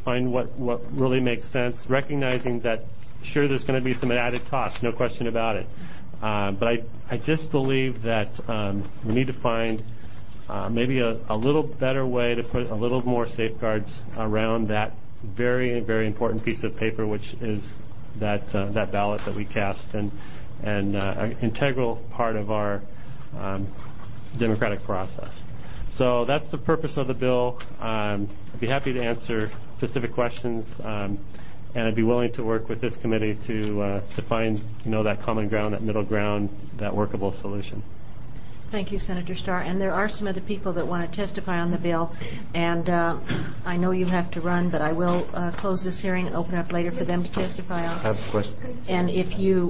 find what really makes sense, recognizing that, sure, there's going to be some added costs, no question about it. But I just believe that we need to find maybe a little better way to put a little more safeguards around that very, very important piece of paper, which is that ballot that we cast, and an integral part of our democratic process. So that's the purpose of the bill. I'd be happy to answer specific questions, and I'd be willing to work with this committee to find that common ground, that middle ground, that workable solution. Thank you, Senator Starr. And there are some other people that want to testify on the bill. And I know you have to run, but I will close this hearing and open up later for them to testify on. I have a question. And if you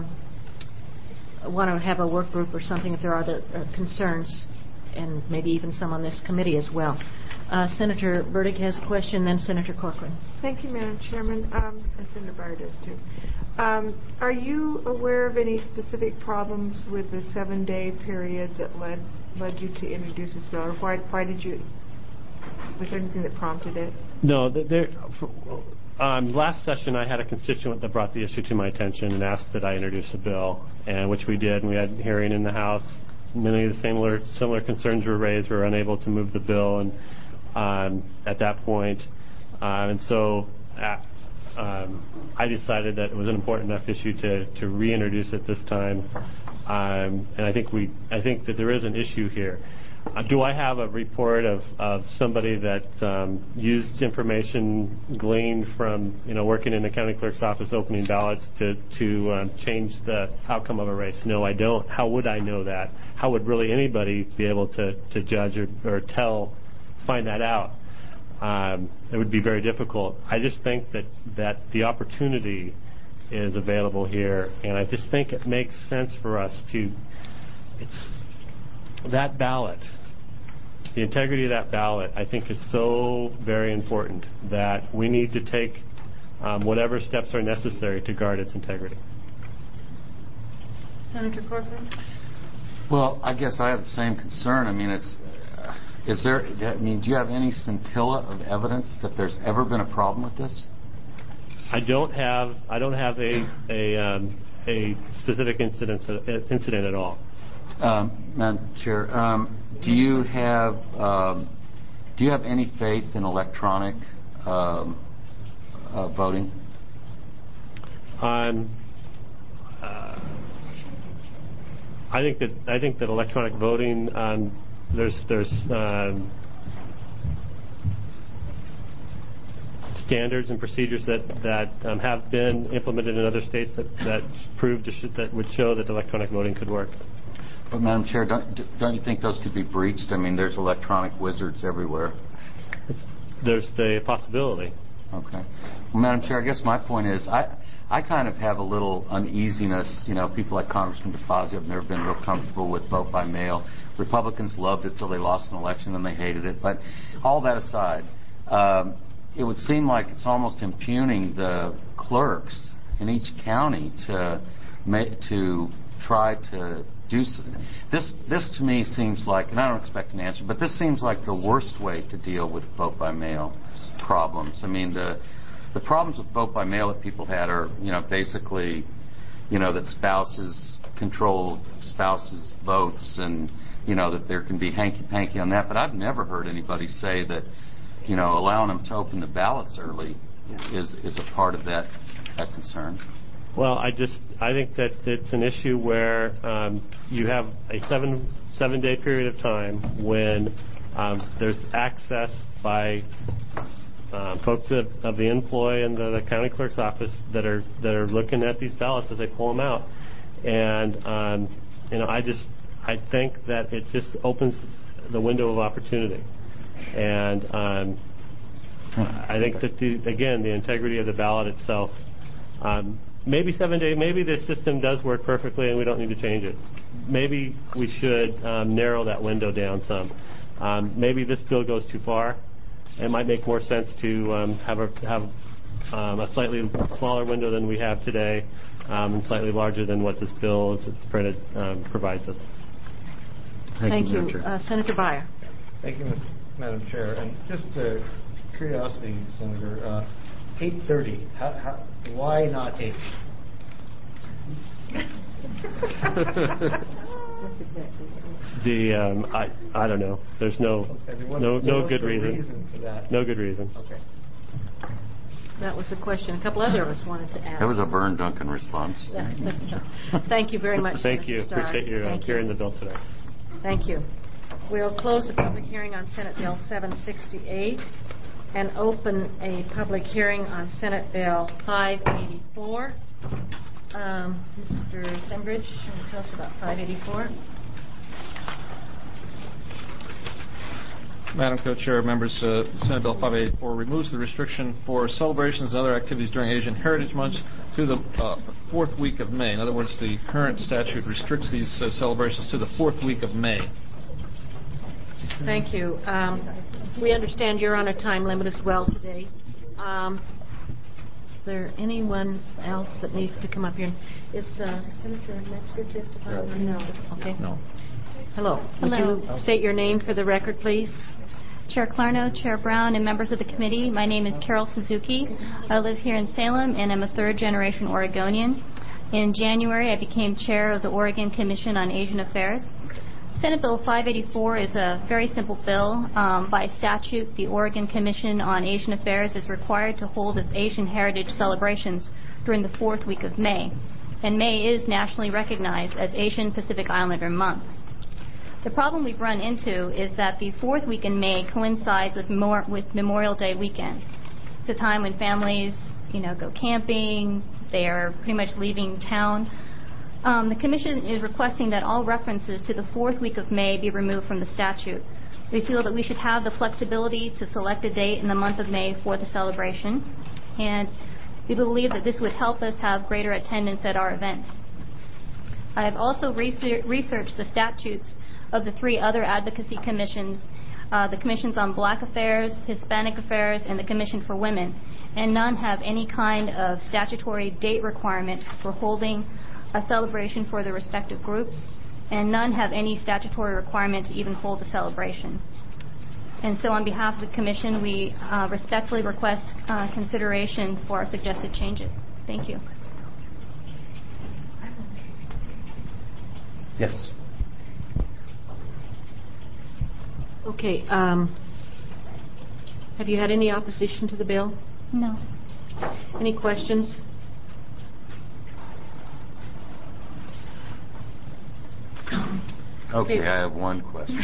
want to have a work group or something, if there are other concerns, and maybe even some on this committee as well. Senator Burdick has a question, then Senator Corcoran. Thank you, Madam Chairman. And Senator Barr does, too. Are you aware of any specific problems with the 7-day period that led you to introduce this bill? Or why did you? Was there anything that prompted it? No. Last session, I had a constituent that brought the issue to my attention and asked that I introduce a bill, and which we did. And we had a hearing in the House. Many of the similar concerns were raised. We were unable to move the bill, and at that point, and so. I decided that it was an important enough issue to reintroduce it this time, and I think that there is an issue here. Do I have a report of somebody that used information gleaned from working in the county clerk's office opening ballots to change the outcome of a race? No, I don't. How would I know that? How would really anybody be able to judge or find that out? It would be very difficult. I just think that the opportunity is available here, and I just think it makes sense for us that ballot, the integrity of that ballot, I think is so very important that we need to take whatever steps are necessary to guard its integrity. Senator Corcoran? Well, I guess I have the same concern. I mean, do you have any scintilla of evidence that there's ever been a problem with this? I don't have a specific incident at all. Madam Chair, do you have any faith in electronic voting? I think that electronic voting. There's standards and procedures that have been implemented in other states that would show that electronic voting could work. But Madam Chair, don't you think those could be breached? I mean, there's electronic wizards everywhere. There's the possibility. Okay. Well, Madam Chair, I guess my point is I kind of have a little uneasiness. People like Congressman DeFazio have never been real comfortable with vote by mail. Republicans loved it till they lost an election and they hated it. But all that aside, it would seem like it's almost impugning the clerks in each county to try to do this. To me seems like, and I don't expect an answer, but this seems like the worst way to deal with vote by mail problems. I mean, the problems with vote by mail that people had are, basically, that spouses control spouses' votes, and that there can be hanky-panky on that. But I've never heard anybody say that, allowing them to open the ballots early is a part of that concern. Well, I think that it's an issue where you have a seven-day period of time when there's access by folks of the employee and the county clerk's office that are looking at these ballots as they pull them out, and I think that it just opens the window of opportunity, and I think that the integrity of the ballot itself. Maybe 7 days. Maybe this system does work perfectly, and we don't need to change it. Maybe we should narrow that window down some. Maybe this bill goes too far. It might make more sense to have a slightly smaller window than we have today, and slightly larger than what this bill, as it's printed, provides us. Thank you. Senator Beyer. Thank you, Madam Chair. And just to curiosity, Senator, 8:30. Why not 8? I don't know. There's no good reason. For that? No good reason. Okay. That was the question a couple other of us wanted to ask. That was a Vern Duncan response. Thank you very much, Thank Senator you. Starr. Appreciate you Thank hearing the bill today. Thank you. We'll close the public hearing on Senate Bill 768 and open a public hearing on Senate Bill 584. Mr. Stembridge, can you tell us about 584? Madam Co-Chair, members, Senate Bill 584 removes the restriction for celebrations and other activities during Asian Heritage Month to the fourth week of May. In other words, the current statute restricts these celebrations to the fourth week of May. Thank you. We understand you're on a time limit as well today. Is there anyone else that needs to come up here? Is Senator Metzger testifying? No. Okay. No. Hello. Hello. Would you state your name for the record, please? Chair Clarno, Chair Brown, and members of the committee. My name is Carol Suzuki. I live here in Salem, and I'm a third-generation Oregonian. In January, I became chair of the Oregon Commission on Asian Affairs. Senate Bill 584 is a very simple bill. By statute, the Oregon Commission on Asian Affairs is required to hold its Asian heritage celebrations during the fourth week of May, and May is nationally recognized as Asian Pacific Islander Month. The problem we've run into is that the fourth week in May coincides with Memorial Day weekend. It's a time when families, go camping. They are pretty much leaving town. The Commission is requesting that all references to the fourth week of May be removed from the statute. We feel that we should have the flexibility to select a date in the month of May for the celebration, and we believe that this would help us have greater attendance at our events. I have also researched the statutes of the three other advocacy commissions, the Commissions on Black Affairs, Hispanic Affairs, and the Commission for Women, and none have any kind of statutory date requirement for holding a celebration for the respective groups, and none have any statutory requirement to even hold a celebration. And so on behalf of the Commission, we respectfully request consideration for our suggested changes. Thank you. Yes. Okay. Have you had any opposition to the bill? No. Any questions? Okay, I have one question.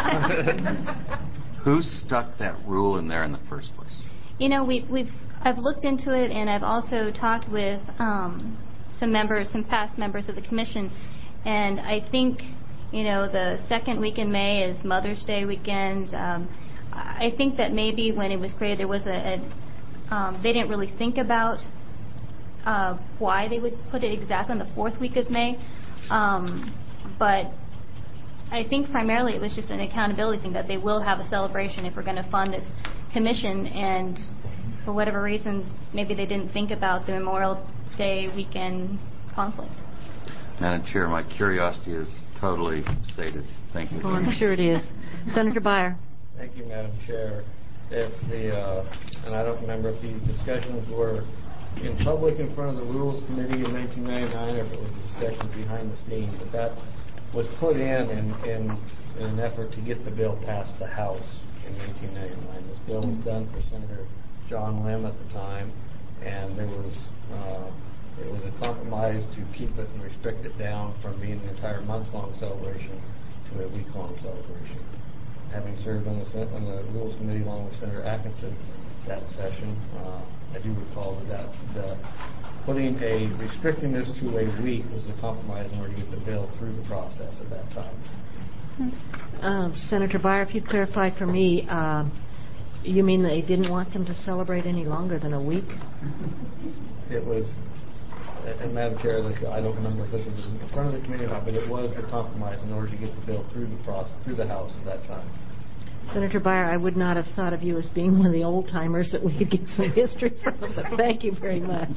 Who stuck that rule in there in the first place? I've looked into it, and I've also talked with some past members of the Commission, and I think the second week in May is Mother's Day weekend. I think that maybe when it was created, there was they didn't really think about why they would put it exactly on the fourth week of May. But I think primarily it was just an accountability thing that they will have a celebration if we're going to fund this commission, and for whatever reason, maybe they didn't think about the Memorial Day weekend conflict. Madam Chair, my curiosity is totally sated. Thank you. Oh, I'm sure it is. Senator Beyer. Thank you, Madam Chair. And I don't remember if these discussions were in public in front of the Rules Committee in 1999 or if it was a discussion behind the scenes, but that was put in an effort to get the bill past the House in 1999. This bill was done for Senator John Lim at the time, and it was a compromise to keep it and restrict it down from being an entire month-long celebration to a week-long celebration. Having served on the Rules Committee along with Senator Atkinson that session, I do recall that restricting this to a week was a compromise in order to get the bill through the process at that time. Senator Beyer, if you'd clarify for me, you mean they didn't want them to celebrate any longer than a week? It was, and Madam Chair, I don't remember if this was in front of the committee or not, but it was the compromise in order to get the bill through the House at that time. Senator Beyer, I would not have thought of you as being one of the old-timers that we could get some history from, but thank you very much.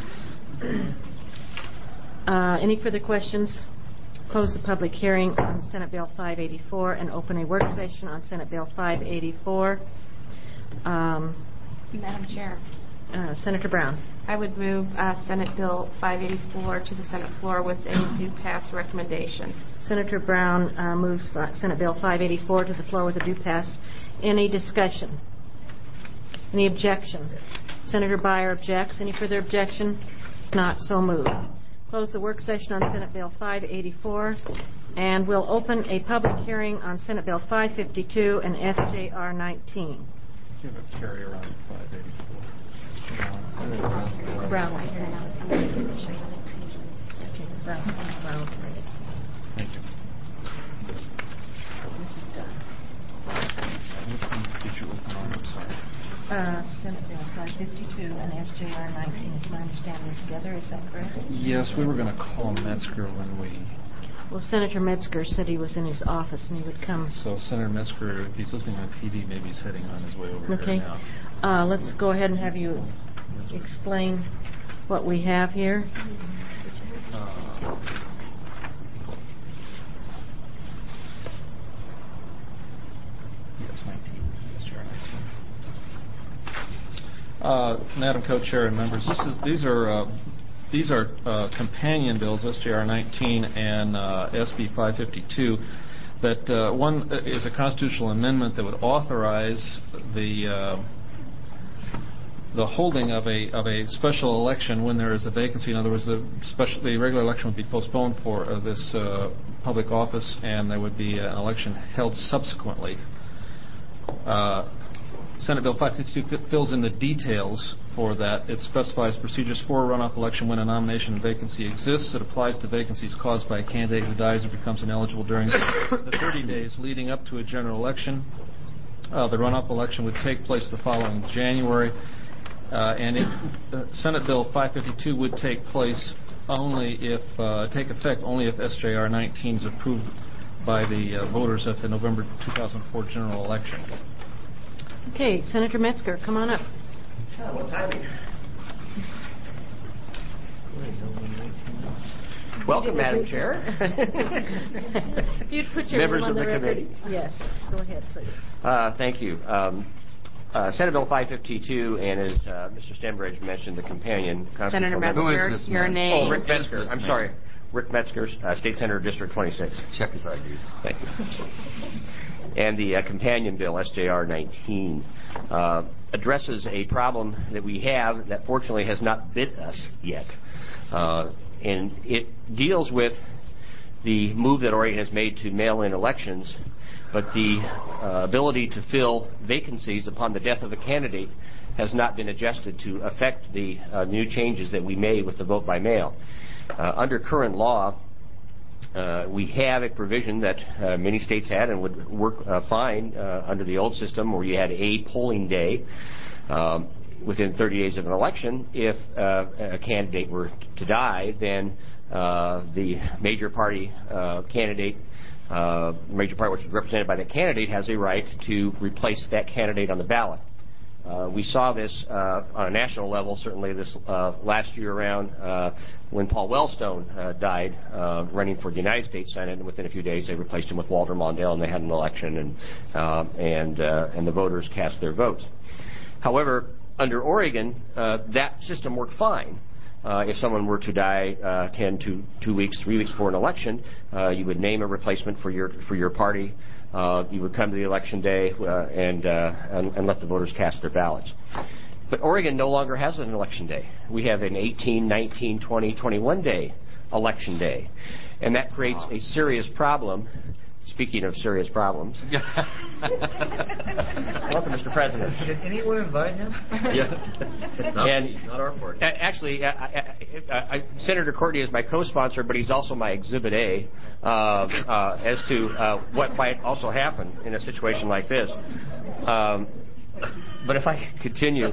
Any further questions? Close the public hearing on Senate Bill 584 and open a work session on Senate Bill 584. Madam Chair, Senator Brown. I would move Senate Bill 584 to the Senate floor with a due pass recommendation. Senator Brown moves Senate Bill 584 to the floor with a due pass. Any discussion? Any objection? Senator Beyer objects. Any further objection? Not so moved. Close the work session on Senate Bill 584, and we'll open a public hearing on Senate Bill 552 and SJR 19. You have a carrier on 584. Brown right here now. Brown. Thank you. This is done. Which one did you open on? I'm sorry. Senate Bill 552 and SJR 19 is my understanding together. Is that correct? Yes, we were going to call Metzger when we... Well, Senator Metzger said he was in his office and he would come. So Senator Metzger, if he's listening on TV, maybe he's heading on his way over here now. Let's go ahead and have you explain what we have here. Yes, 19. SJR 19. Madam Co-Chair and members, these are companion bills, SJR 19 and SB 552, that one is a constitutional amendment that would authorize the holding of a special election when there is a vacancy. In other words, the regular election would be postponed for this public office, and there would be an election held subsequently. Senate Bill 552 fills in the details for that. It specifies procedures for a runoff election when a nomination and vacancy exists. It applies to vacancies caused by a candidate who dies or becomes ineligible during the 30 days leading up to a general election. The runoff election would take place the following January, and Senate Bill 552 would take place take effect only if SJR 19 is approved by the voters at the November 2004 general election. Okay, Senator Metzger, come on up. What timing? Welcome, Madam Chair. If you'd put your Members name on of the record. committee. Yes, go ahead, please. Thank you. Senate Bill 552, and as Mr. Stembridge mentioned, the companion Senator constitutional Metzger, Who is this your man? name. Oh, Rick Metzger. Who is I'm this sorry. man? Rick Metzger, State Senator, District 26. Check his ID. Thank you. And the companion bill, SJR 19, addresses a problem that we have that fortunately has not bit us yet. And it deals with the move that Oregon has made to mail-in elections, but the ability to fill vacancies upon the death of a candidate has not been adjusted to affect the new changes that we made with the vote by mail. Under current law, we have a provision that many states had and would work fine under the old system, where you had a polling day within 30 days of an election. If a candidate were to die, then the major party candidate, major party which is represented by the candidate, has a right to replace that candidate on the ballot. We saw this on a national level, certainly this last year around when Paul Wellstone died running for the United States Senate, and within a few days they replaced him with Walter Mondale, and they had an election, and the voters cast their votes. However, under Oregon, that system worked fine. If someone were to die 2 weeks, 3 weeks before an election, you would name a replacement for your party. You would come to the election day and let the voters cast their ballots. But Oregon no longer has an election day. We have an 18, 19, 20, 21 day election day. And that creates a serious problem. Speaking of serious problems. Welcome, Mr. President. Did anyone invite him? Yeah. Not our party. Actually, Senator Courtney is my co-sponsor, but he's also my Exhibit A as to what might also happen in a situation like this. But if I continue.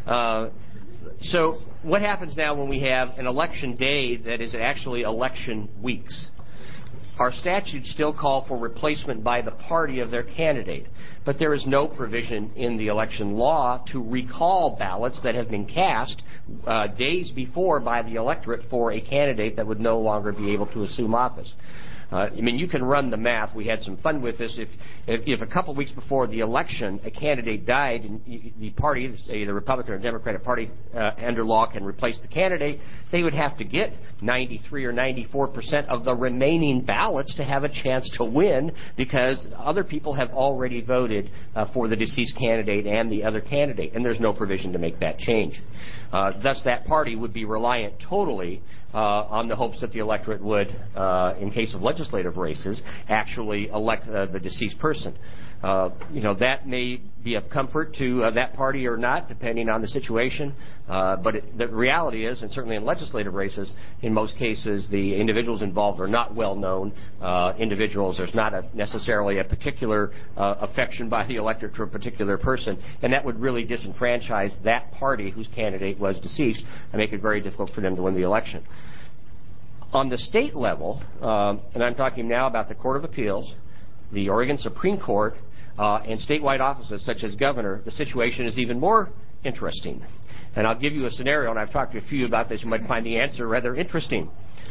So what happens now when we have an election day that is actually election weeks? Our statutes still call for replacement by the party of their candidate, but there is no provision in the election law to recall ballots that have been cast days before by the electorate for a candidate that would no longer be able to assume office. You can run the math. We had some fun with this. If a couple weeks before the election a candidate died and the party, say the Republican or Democratic Party under law can replace the candidate, they would have to get 93 or 94% of the remaining ballots to have a chance to win because other people have already voted for the deceased candidate and the other candidate, and there's no provision to make that change. Thus, that party would be reliant totally on the hopes that the electorate would, in case of legislative races, actually elect the deceased person. That may be of comfort to that party or not, depending on the situation. But the reality is, and certainly in legislative races, in most cases, the individuals involved are not well-known individuals. There's not necessarily a particular affection by the electorate to a particular person, and that would really disenfranchise that party whose candidate was deceased and make it very difficult for them to win the election. On the state level, and I'm talking now about the Court of Appeals, the Oregon Supreme Court, and statewide offices such as governor, the situation is even more interesting. And I'll give you a scenario, and I've talked to a few about this. You might find the answer rather interesting.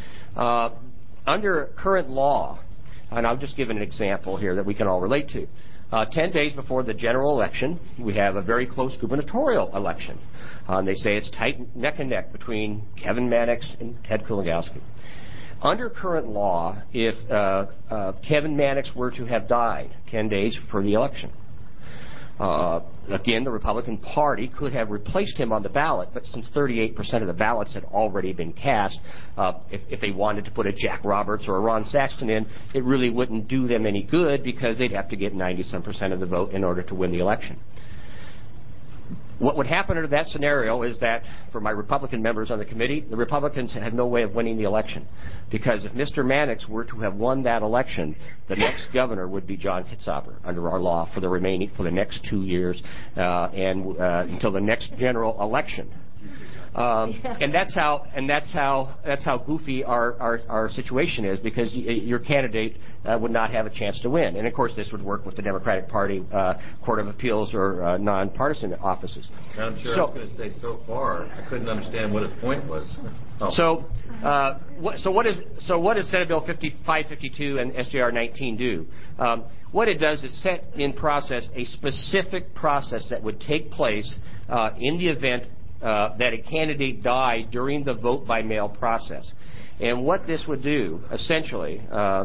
Under current law, and I'll just give an example here that we can all relate to. 10 days before the general election, we have a very close gubernatorial election. They say it's tight neck and neck between Kevin Mannix and Ted Kulagowski. Under current law, if Kevin Mannix were to have died 10 days before the election, again, the Republican Party could have replaced him on the ballot, but since 38% of the ballots had already been cast, if they wanted to put a Jack Roberts or a Ron Saxton in, it really wouldn't do them any good because they'd have to get 90-some% of the vote in order to win the election. What would happen under that scenario is that, for my Republican members on the committee, the Republicans had no way of winning the election. Because if Mr. Mannix were to have won that election, the next governor would be John Kitzhaber under our law for the next 2 years and until the next general election. And that's how goofy our situation is, because your candidate would not have a chance to win. And of course, this would work with the Democratic Party Court of Appeals or nonpartisan offices. Madam Chair, I was going to say, so far I couldn't understand what his point was. Oh. So what does Senate Bill 552 and SJR 19 do? What it does is set in process a specific process that would take place in the event that a candidate died during the vote-by-mail process. And what this would do, essentially,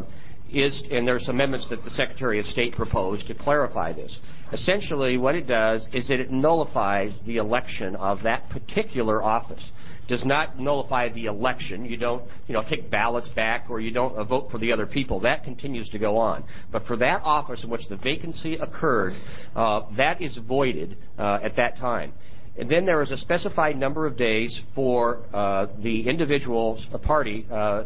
is, and there's amendments that the Secretary of State proposed to clarify this. Essentially, what it does is that it nullifies the election of that particular office. Does not nullify the election. You don't, take ballots back, or you don't vote for the other people. That continues to go on. But for that office in which the vacancy occurred, that is voided at that time. And then there is a specified number of days for the individual's party,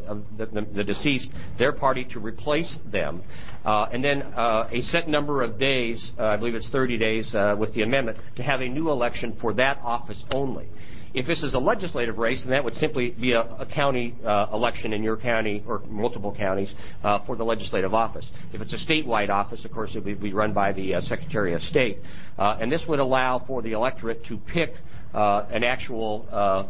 the deceased, their party, to replace them. And then a set number of days, I believe it's 30 days with the amendment, to have a new election for that office only. If this is a legislative race, then that would simply be a county election in your county or multiple counties for the legislative office. If it's a statewide office, of course, it would be run by the Secretary of State. And this would allow for the electorate to pick an actual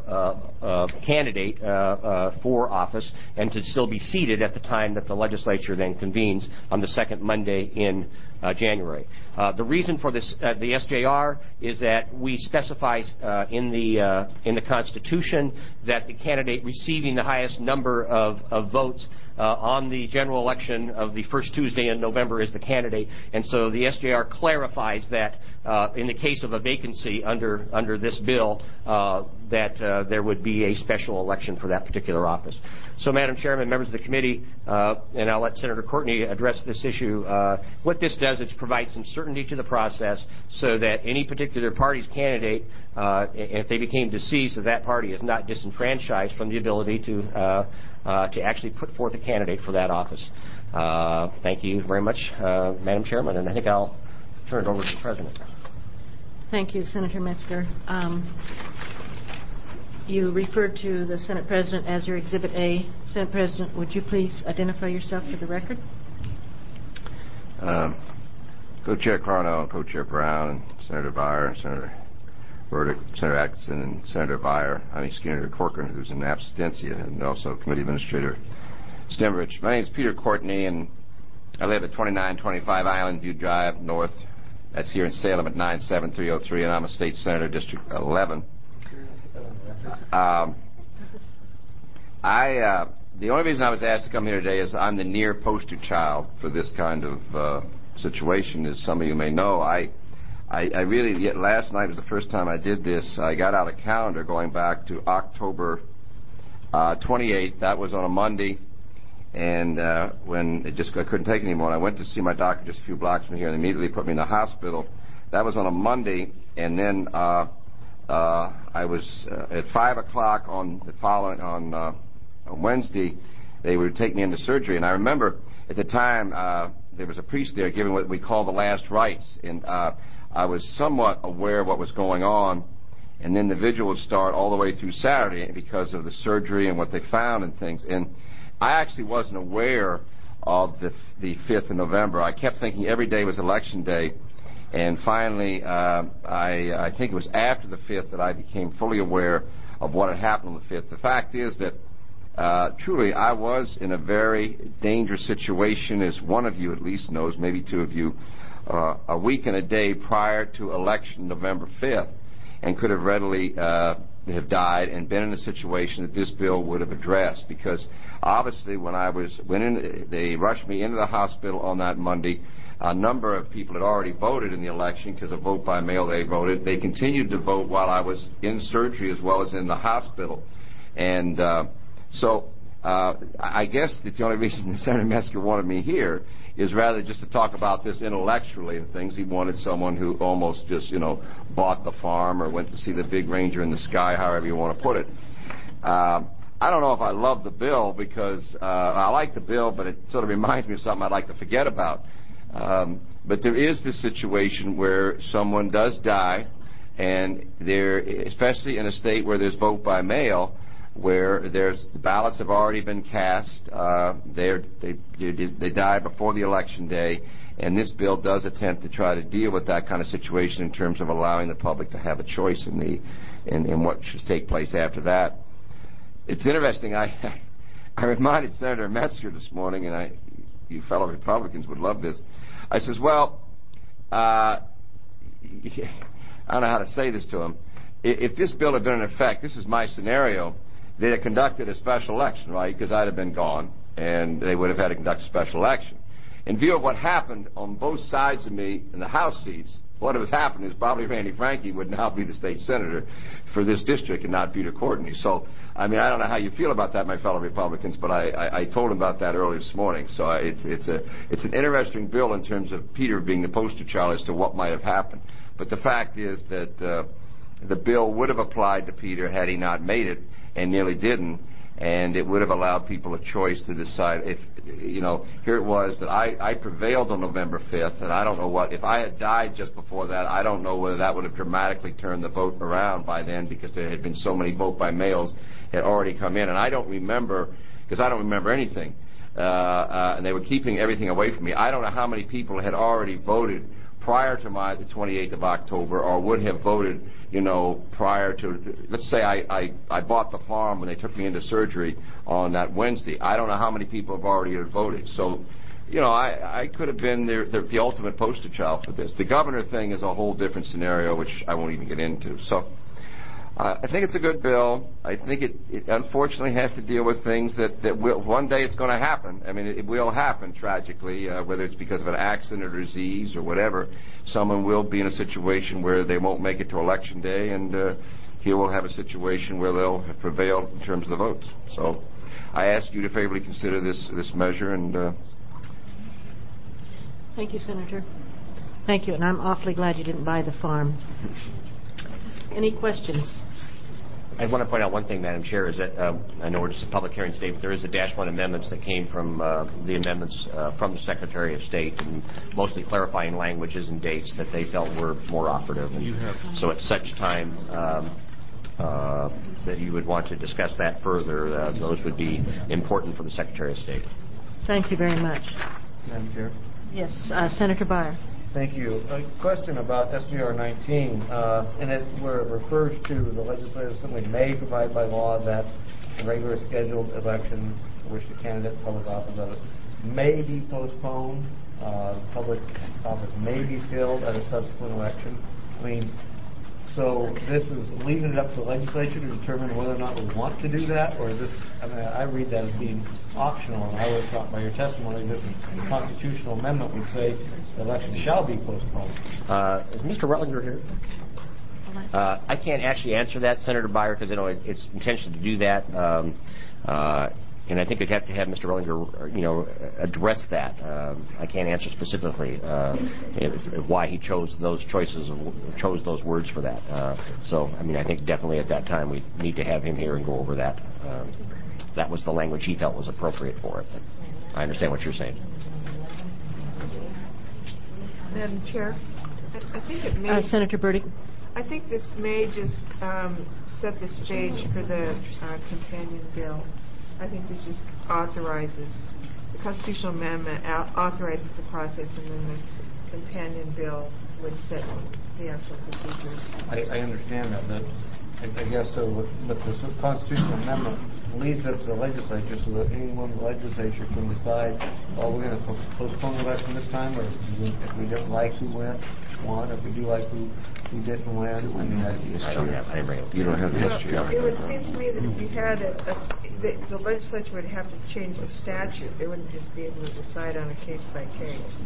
candidate for office and to still be seated at the time that the legislature then convenes on the second Monday in January. The reason for this, the SJR, is that we specify in the Constitution that the candidate receiving the highest number of votes on the general election of the first Tuesday in November is the candidate, and so the SJR clarifies that in the case of a vacancy under this bill, that there would be a special election for that particular office. So, Madam Chairman, members of the committee, and I'll let Senator Courtney address this issue, what this does is provide some certainty to the process so that any particular party's candidate, if they became deceased, that party is not disenfranchised from the ability to actually put forth a candidate for that office. Thank you very much, Madam Chairman, and I think I'll turn it over to the President. Thank you, Senator Metzger. You referred to the Senate President as your Exhibit A. Senate President, would you please identify yourself for the record? Co-Chair Carnell and Co-Chair Brown and Senator Byer, Senator Burdick, Senator Atkinson, and Senator Byer. I'm Senator Corcoran, who's in absentia, and also Committee Administrator Stemrich. My name is Peter Courtney, and I live at 2925 Island View Drive North. That's here in Salem at 97303, and I'm a state senator, District 11. The only reason I was asked to come here today is I'm the near poster child for this kind of situation. As some of you may know, I really, last night was the first time I did this. I got out a calendar going back to October 28th. That was on a Monday, and when I couldn't take it anymore, I went to see my doctor just a few blocks from here, and immediately put me in the hospital. That was on a Monday, and then I was at 5 o'clock on the following on Wednesday. They would take me into surgery, and I remember at the time there was a priest there giving what we call the last rites, and I was somewhat aware of what was going on. And then the vigil would start all the way through Saturday because of the surgery and what they found and things. And I actually wasn't aware of the 5th of November. I kept thinking every day was election day. And finally, I think it was after the 5th that I became fully aware of what had happened on the 5th. The fact is that truly I was in a very dangerous situation, as one of you at least knows, maybe two of you, a week and a day prior to election November 5th. And could have readily have died and been in a situation that this bill would have addressed. Because obviously when they rushed me into the hospital on that Monday, a number of people had already voted in the election because of vote by mail they voted. They continued to vote while I was in surgery as well as in the hospital. And so I guess that the only reason Senator Metzger wanted me here is rather just to talk about this intellectually and things. He wanted someone who almost just, bought the farm or went to see the big ranger in the sky, however you want to put it. I don't know if I love the bill because I like the bill, but it sort of reminds me of something I'd like to forget about. But there is this situation where someone does die, and there, especially in a state where there's vote by mail, where the ballots have already been cast, they die before the election day, and this bill does attempt to try to deal with that kind of situation in terms of allowing the public to have a choice in what should take place after that. It's interesting. I reminded Senator Metzger this morning, and you fellow Republicans would love this. I says, well, I don't know how to say this to him. If this bill had been in effect, this is my scenario, they'd have conducted a special election, right? Because I'd have been gone, and they would have had to conduct a special election. In view of what happened on both sides of me in the House seats, what has happened is probably Randy Franke would now be the state senator for this district and not Peter Courtney. So, I mean, I don't know how you feel about that, my fellow Republicans, but I told him about that earlier this morning. So it's an interesting bill in terms of Peter being the poster child as to what might have happened. But the fact is that the bill would have applied to Peter had he not made it, and nearly didn't, and it would have allowed people a choice to decide if, here it was that I prevailed on November 5th, and I don't know if I had died just before that, I don't know whether that would have dramatically turned the vote around by then, because there had been so many vote by mails had already come in, and I don't remember, because I don't remember anything, and they were keeping everything away from me. I don't know how many people had already voted prior to the 28th of October, or would have voted, prior to, let's say I bought the farm when they took me into surgery on that Wednesday. I don't know how many people have already voted. So, I could have been the ultimate poster child for this. The governor thing is a whole different scenario, which I won't even get into. So, I think it's a good bill. I think it unfortunately has to deal with things that will, one day it's going to happen. I mean, it will happen tragically, whether it's because of an accident or disease or whatever. Someone will be in a situation where they won't make it to election day, and here we'll have a situation where they'll have prevailed in terms of the votes. So I ask you to favorably consider this measure. And Thank you, Senator. Thank you, and I'm awfully glad you didn't buy the farm. Any questions? I want to point out one thing, Madam Chair, is that I know we're just a public hearing today, but there is a -1 amendments that came from the amendments from the Secretary of State, and mostly clarifying languages and dates that they felt were more operative. And so at such time that you would want to discuss that further, those would be important for the Secretary of State. Thank you very much. Madam Chair. Yes, Senator Byer. Thank you. A question about SDR 19, where it refers to the Legislative Assembly may provide by law that a regular scheduled election for which the candidate for public office may be postponed. Public office may be filled at a subsequent election. I mean, so this is leaving it up to the legislature to determine whether or not we want to do that, or is this, I mean, I read that as being optional, and I would have thought by your testimony this constitutional amendment would say the election shall be postponed. Is Mr. Rutlinger here? I can't actually answer that, Senator Byer, because it's intention to do that. And I think we'd have to have Mr. Rutlinger, address that. I can't answer specifically why he chose those words for that. So, I mean, I think definitely at that time we need to have him here and go over that. That was the language he felt was appropriate for it. I understand what you're saying. Madam Chair, I think it may... Senator Burdick. I think this may just set the stage for the companion bill. I think this just authorizes, the constitutional amendment authorizes the process, and then the companion bill would set the actual procedures. I understand that, but I guess so. But the constitutional amendment leaves it to the legislature so that anyone in the legislature can decide, well, we're going to postpone the election this time, or if we don't like who won, if we do like who didn't win. I mean, you don't have the history. It would seem to me that if you had the legislature would have to change the statute. They wouldn't just be able to decide on a case by case.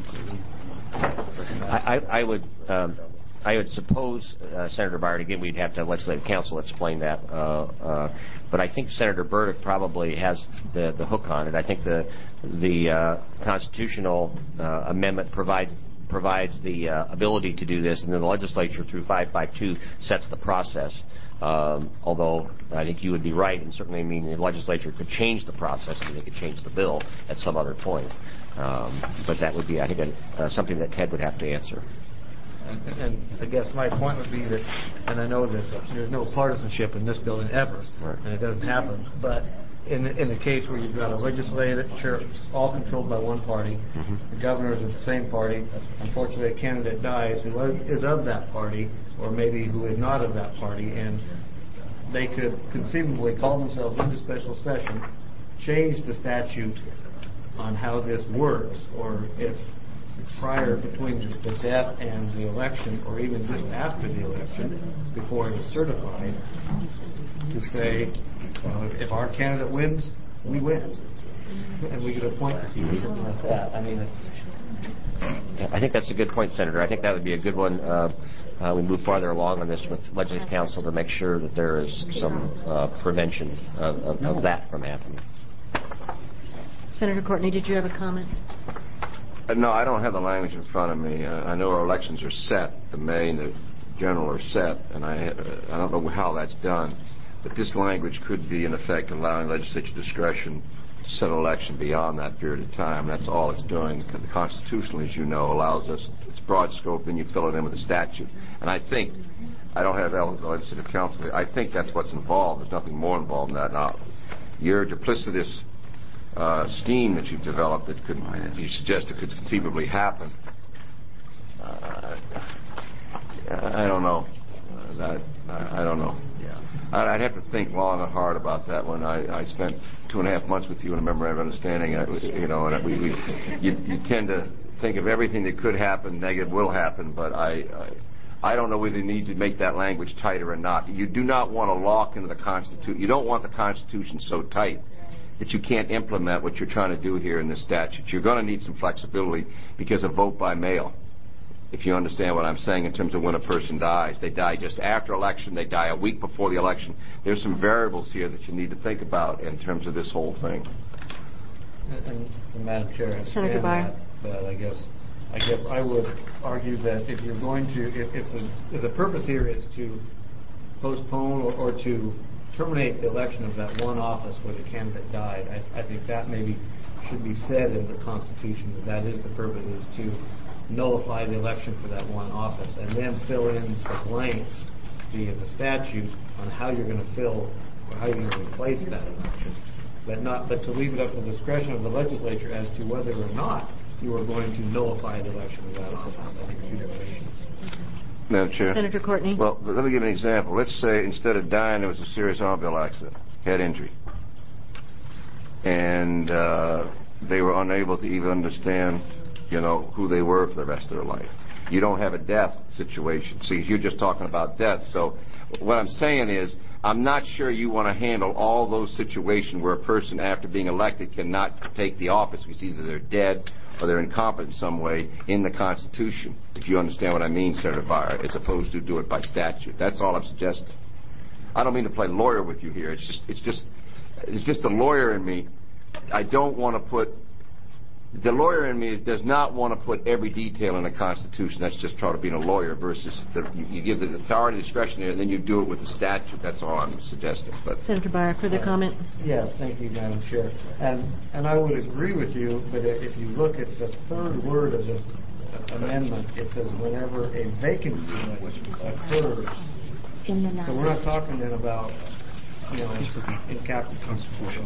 I would suppose, Senator Byer, again, we'd have to have legislative council explain that. But I think Senator Burdick probably has the hook on it. I think the constitutional amendment provides the ability to do this, and then the legislature through 552 sets the process. Although I think you would be right, and certainly the legislature could change the process, and they could change the bill at some other point. But that would be, I think, something that Ted would have to answer. And I guess my point would be that, and I know there's no partisanship in this building ever, right, and it doesn't happen, but in the case where you've got a legislature all controlled by one party, the governor is of the same party, unfortunately a candidate dies who is of that party, or maybe who is not of that party, and they could conceivably call themselves into special session, change the statute on how this works, or if prior between the death and the election, or even just after the election, before it is certified, to say, if our candidate wins, we win. And we could appoint the senior something like that. I mean, I think that's a good point, Senator. I think that would be a good one. We move farther along on this with Legislative Council to make sure that there is some prevention of that from happening. Senator Courtney, did you have a comment? No, I don't have the language in front of me. I know our elections are set. The May and the general are set, and I don't know how that's done. But this language could be, in effect, allowing legislature discretion to set an election beyond that period of time. That's all it's doing. The Constitution, as you know, allows us, it's broad scope, then you fill it in with a statute. And I think, I don't have legislative counsel, I think that's what's involved. There's nothing more involved in that. Now, your duplicitous scheme that you've developed that could, you suggest it could conceivably happen. I don't know. I don't know. I'd have to think long and hard about that when I spent 2.5 months with you in a memorandum of understanding. You tend to think of everything that could happen, negative will happen, but I don't know whether you need to make that language tighter or not. You do not want to lock into the Constitution. You don't want the Constitution so tight that you can't implement what you're trying to do here in this statute. You're going to need some flexibility because of vote by mail. If you understand what I'm saying in terms of when a person dies. They die just after election. They die a week before the election. There's some variables here that you need to think about in terms of this whole thing. And Madam Chair, Senator Byer. But I guess I would argue that if you're going to, if the purpose here is to postpone or to terminate the election of that one office where the candidate died, I think that maybe should be said in the Constitution that is the purpose, is to nullify the election for that one office, and then fill in the blanks via the statute on how you're going to fill or how you're going to replace that election. But to leave it up to the discretion of the legislature as to whether or not you are going to nullify the election of that office. I think two different issues. Madam Chair. Senator Courtney. Well, let me give an example. Let's say instead of dying, there was a serious automobile accident, head injury. and they were unable to even understand, who they were for the rest of their life. You don't have a death situation. See, you're just talking about death. So what I'm saying is, I'm not sure you want to handle all those situations where a person, after being elected, cannot take the office because either they're dead or they're incompetent in some way in the Constitution, if you understand what I mean, Senator Byer, as opposed to do it by statute. That's all I'm suggesting. I don't mean to play lawyer with you here. It's just the lawyer in me. I don't want to put... The lawyer in me does not want to put every detail in the Constitution. That's just part of being a lawyer versus you give the authority discretion there and then you do it with the statute. That's all I'm suggesting. But Senator Byer, further comment? Yes, thank you, Madam Chair. And I would agree with you, but if you look at the third word of this amendment, it says whenever a vacancy occurs. So we're not talking then about, in capital constitution,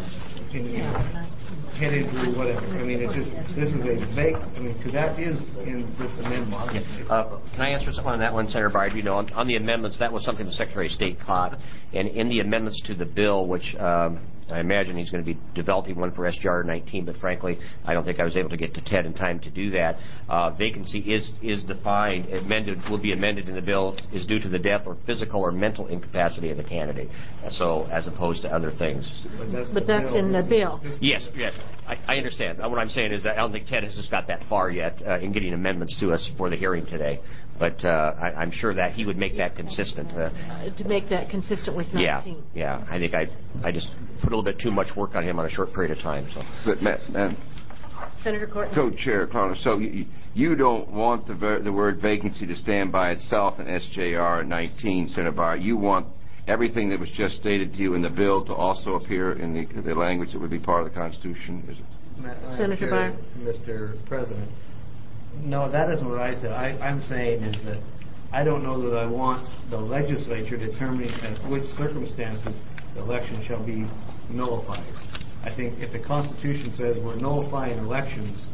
head injury, whatever. I mean, this is a because that is in this amendment. Yeah. Can I answer something on that one, Senator Byer? On the amendments, that was something the Secretary of State caught. And in the amendments to the bill, which I imagine he's going to be developing one for SJR 19, but frankly, I don't think I was able to get to Ted in time to do that. Vacancy is defined, will be amended in the bill, is due to the death or physical or mental incapacity of the candidate, so as opposed to other things. But that's in the bill. Yes, I understand. What I'm saying is that I don't think Ted has just got that far yet in getting amendments to us for the hearing today. But I'm sure that he would make that consistent. To make that consistent with 19. Yeah. I think I just put a little bit too much work on him on a short period of time. So. But, Senator Courtney. Co-Chair Connor, so you don't want the word vacancy to stand by itself in SJR 19, Senator Byer. You want everything that was just stated to you in the bill to also appear in the language that would be part of the Constitution? Is it? Senator Byer. Mr. President. No, that isn't what I said. I'm saying is that I don't know that I want the legislature determining at which circumstances the election shall be nullified. I think if the Constitution says we're nullifying elections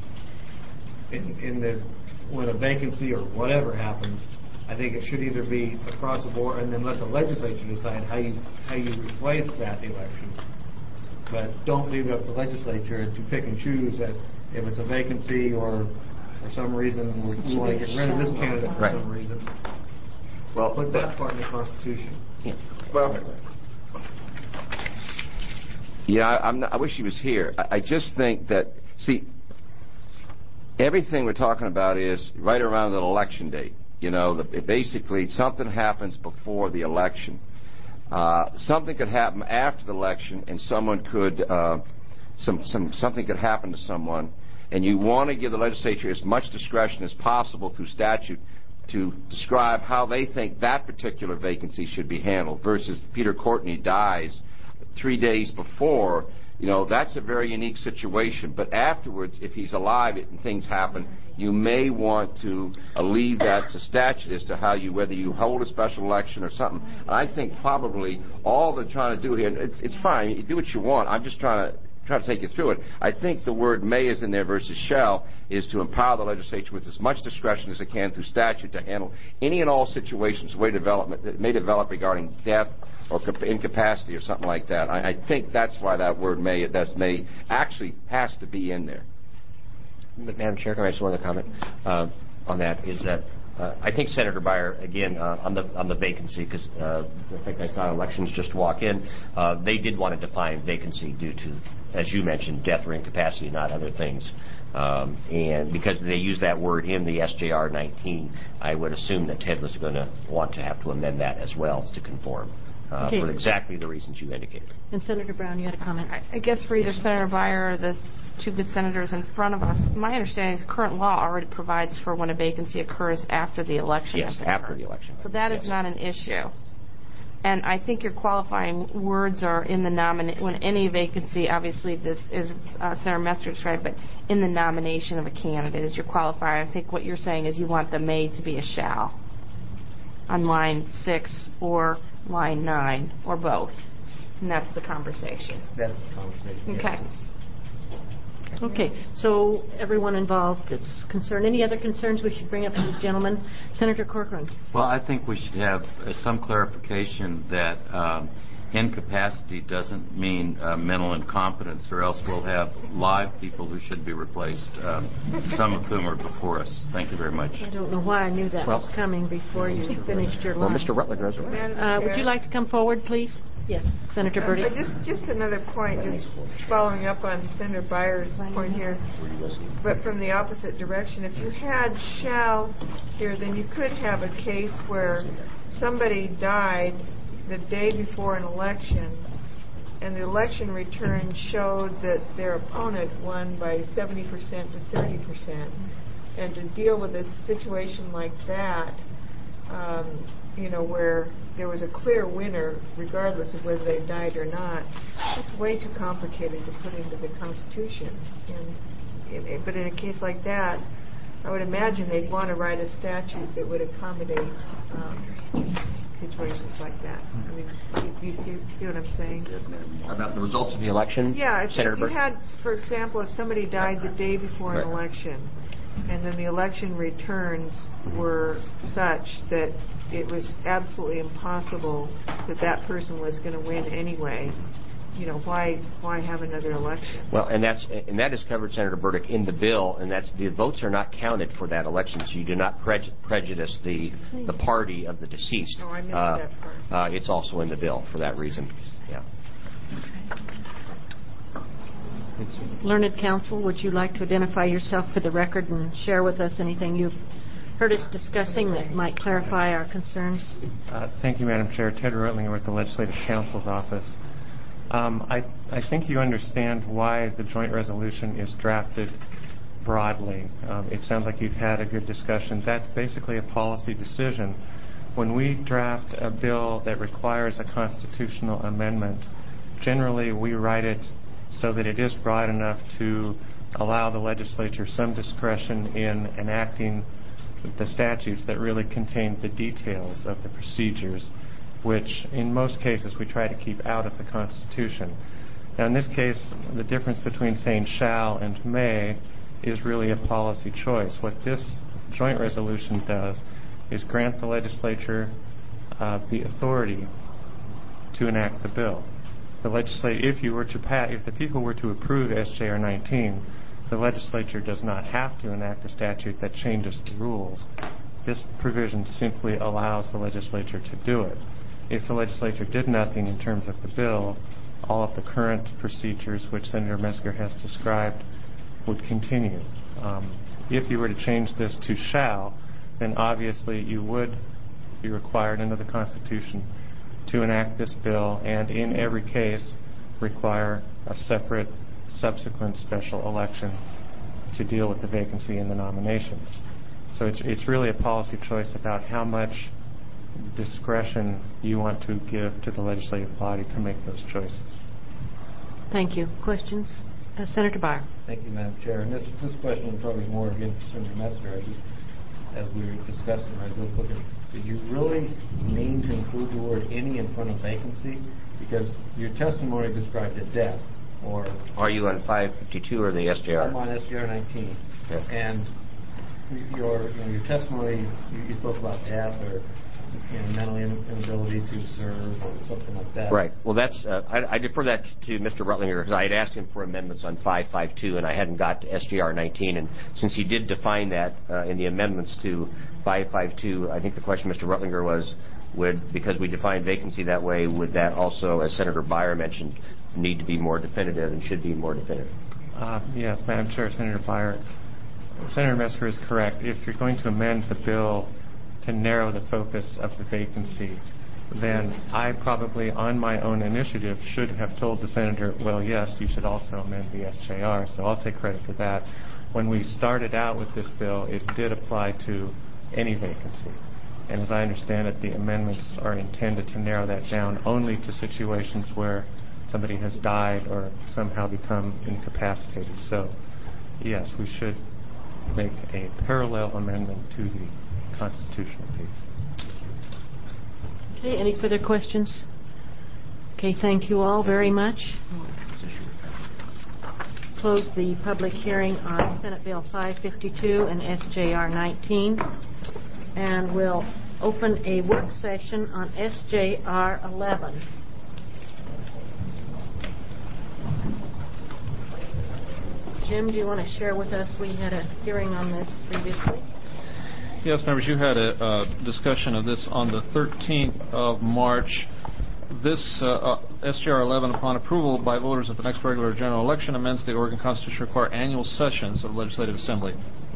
when a vacancy or whatever happens, I think it should either be across the board and then let the legislature decide how you replace that election. But don't leave it up to the legislature to pick and choose that if it's a vacancy or for some reason we want to get rid of this candidate for some reason. Well, put that part in the Constitution. Well, I wish he was here. I just think that, everything we're talking about is right around an election date. Basically something happens before the election. Something could happen after the election, and someone could something could happen to someone, and you want to give the legislature as much discretion as possible through statute to describe how they think that particular vacancy should be handled. Versus Peter Courtney dies 3 days before. That's a very unique situation. But afterwards, if he's alive and things happen, you may want to leave that to statute as to whether you hold a special election or something. I think probably all they're trying to do here, it's fine, you do what you want. I'm just trying to take you through it. I think the word may is in there versus shall is to empower the legislature with as much discretion as it can through statute to handle any and all situations that may develop regarding death or incapacity or something like that. I think that's why that word may actually has to be in there. Madam Chair, can I just one other comment on that? Is that I think Senator Byer, again, on the vacancy, because I think I saw elections just walk in, they did want to define vacancy due to, as you mentioned, death or incapacity, not other things. And because they use that word in the SJR 19, I would assume that Ted was going to want to have to amend that as well to conform. For exactly the reasons you indicated. And Senator Brown, you had a comment. I guess for either Senator Byer or the two good senators in front of us, my understanding is current law already provides for when a vacancy occurs after the election. Yes, after the election. So that is not an issue. And I think your qualifying words are in the when any vacancy, obviously this is Senator Metzger described, but in the nomination of a candidate is your qualifier. I think what you're saying is you want the may to be a shall on line 6 or line 9 or both. And that's the conversation. That's the conversation. Okay. Yes. Okay, so everyone involved is concerned. Any other concerns we should bring up to this gentleman? Senator Corcoran. Well, I think we should have some clarification that incapacity doesn't mean mental incompetence, or else we'll have live people who should be replaced, some of whom are before us. Thank you very much. I don't know why I knew that was coming before you finished your line. Well, Mr. Rutlinger has a right. Would you like to come forward, please? Yes, Senator Burdick. Just another point, just following up on Senator Byers' point here, but from the opposite direction. If you had shall here, then you could have a case where somebody died the day before an election, and the election return showed that their opponent won by 70% to 30%. And to deal with a situation like that, where there was a clear winner, regardless of whether they died or not, that's way too complicated to put into the Constitution. But in a case like that, I would imagine they'd want to write a statute that would accommodate situations like that. I mean, do you see what I'm saying? About the results of the election? Yeah, if Senator you had, for example, if somebody died the day before an election, and then the election returns were such that it was absolutely impossible that person was going to win anyway, why have another election? Well, and that is covered, Senator Burdick, in the bill, and that's the votes are not counted for that election, so you do not prejudice the party of the deceased. Oh, I missed that part. It's also in the bill for that reason. Yeah. Learned counsel, would you like to identify yourself for the record and share with us anything you've heard us discussing that might clarify our concerns? Thank you, Madam Chair. Ted Rutlinger with the Legislative Counsel's Office. I think you understand why the joint resolution is drafted broadly. It sounds like you've had a good discussion. That's basically a policy decision. When we draft a bill that requires a constitutional amendment, generally we write it so that it is broad enough to allow the legislature some discretion in enacting the statutes that really contain the details of the procedures, which in most cases we try to keep out of the Constitution. Now in this case, the difference between saying shall and may is really a policy choice. What this joint resolution does is grant the legislature the authority to enact the bill. If the people were to approve SJR 19, the legislature does not have to enact a statute that changes the rules. This provision simply allows the legislature to do it. If the legislature did nothing in terms of the bill, all of the current procedures which Senator Metzger has described would continue. If you were to change this to shall, then obviously you would be required under the Constitution to enact this bill, and in every case require a separate subsequent special election to deal with the vacancy in the nominations. So it's really a policy choice about how much discretion you want to give to the legislative body to make those choices. Thank you. Questions? Senator Byer. Thank you, Madam Chair. And this question is probably more again for Senator Metzger. As we were discussing, did you really mean to include the word any in front of vacancy? Because your testimony described a death. Or are you on 552 or the SJR? I'm on SJR 19. Okay. And your testimony, you spoke about death or mental inability to serve or something like that. Right. Well, that's I defer that to Mr. Rutlinger because I had asked him for amendments on 552 and I hadn't got to SJR 19. And since he did define that in the amendments to 552, I think the question, Mr. Rutlinger, was because we defined vacancy that way, would that also, as Senator Byer mentioned, need to be more definitive and should be more definitive? Yes, Madam Chair, Senator Byer. Senator Metzger is correct. If you're going to amend the bill to narrow the focus of the vacancy, then I probably, on my own initiative, should have told the Senator, well, yes, you should also amend the SJR, so I'll take credit for that. When we started out with this bill, it did apply to any vacancy. And as I understand it, the amendments are intended to narrow that down only to situations where somebody has died or somehow become incapacitated. So, yes, we should make a parallel amendment to the constitutional piece. Okay, any further questions? Okay, thank you all very much. Close the public hearing on Senate Bill 552 and SJR 19, and we'll open a work session on SJR 11. Jim, do you want to share with us? We had a hearing on this previously. Yes, members, you had a discussion of this on the 13th of March. This SJR 11, upon approval by voters at the next regular general election, amends the Oregon Constitution to require annual sessions of the Legislative Assembly.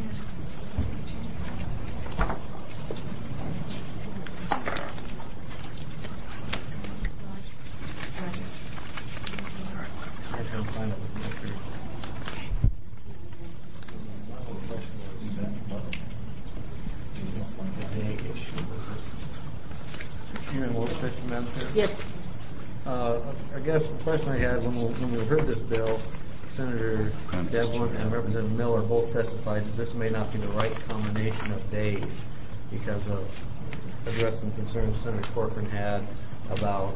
Yes. I guess the question I had when we heard this bill, Senator Devlin and Representative Miller both testified that this may not be the right combination of days because of addressing concerns Senator Corcoran had about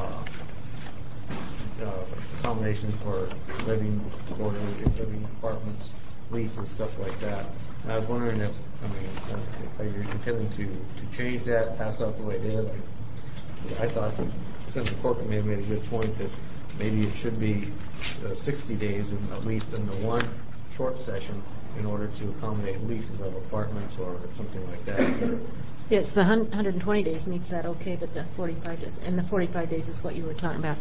accommodations for living quarters, living apartments, leases, stuff like that. And I was wondering if, are you intending to change that, pass out the way it is? I thought Senator Corcoran may have made a good point that maybe it should be 60 days, at least in the one short session, in order to accommodate leases of apartments or something like that. Yes, the 120 days meets that okay, but the 45 days, and the 45 days is what you were talking about.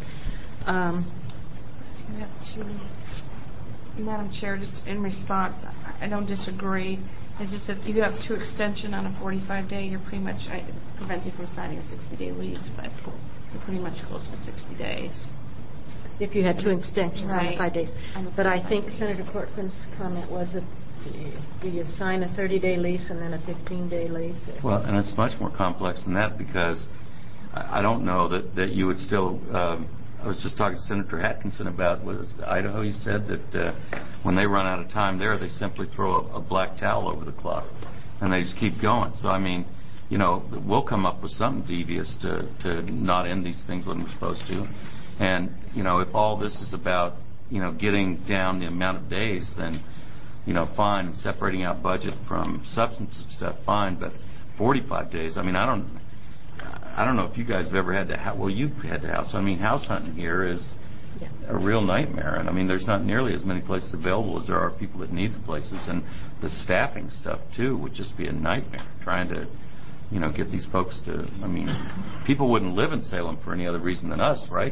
You have two, Madam Chair, just in response, I don't disagree. It's just if you have two extension on a 45-day, you're pretty much preventing from signing a 60-day lease, but you're pretty much close to 60 days. If you had two extensions on the 5 days. But I think days. Senator Corcoran's comment was that do you sign a 30-day lease and then a 15-day lease? Well, and it's much more complex than that because I don't know that you would still... I was just talking to Senator Atkinson about, was Idaho, he said that when they run out of time there, they simply throw a black towel over the clock and they just keep going. So, I mean, we'll come up with something devious to not end these things when we're supposed to. And, if all this is about, getting down the amount of days, then, fine, and separating out budget from substantive stuff, fine, but 45 days, I don't know if you guys have ever had to, well, you've had to house. House hunting here is a real nightmare. And, there's not nearly as many places available as there are people that need the places. And the staffing stuff, too, would just be a nightmare trying to, get these folks to, people wouldn't live in Salem for any other reason than us, right?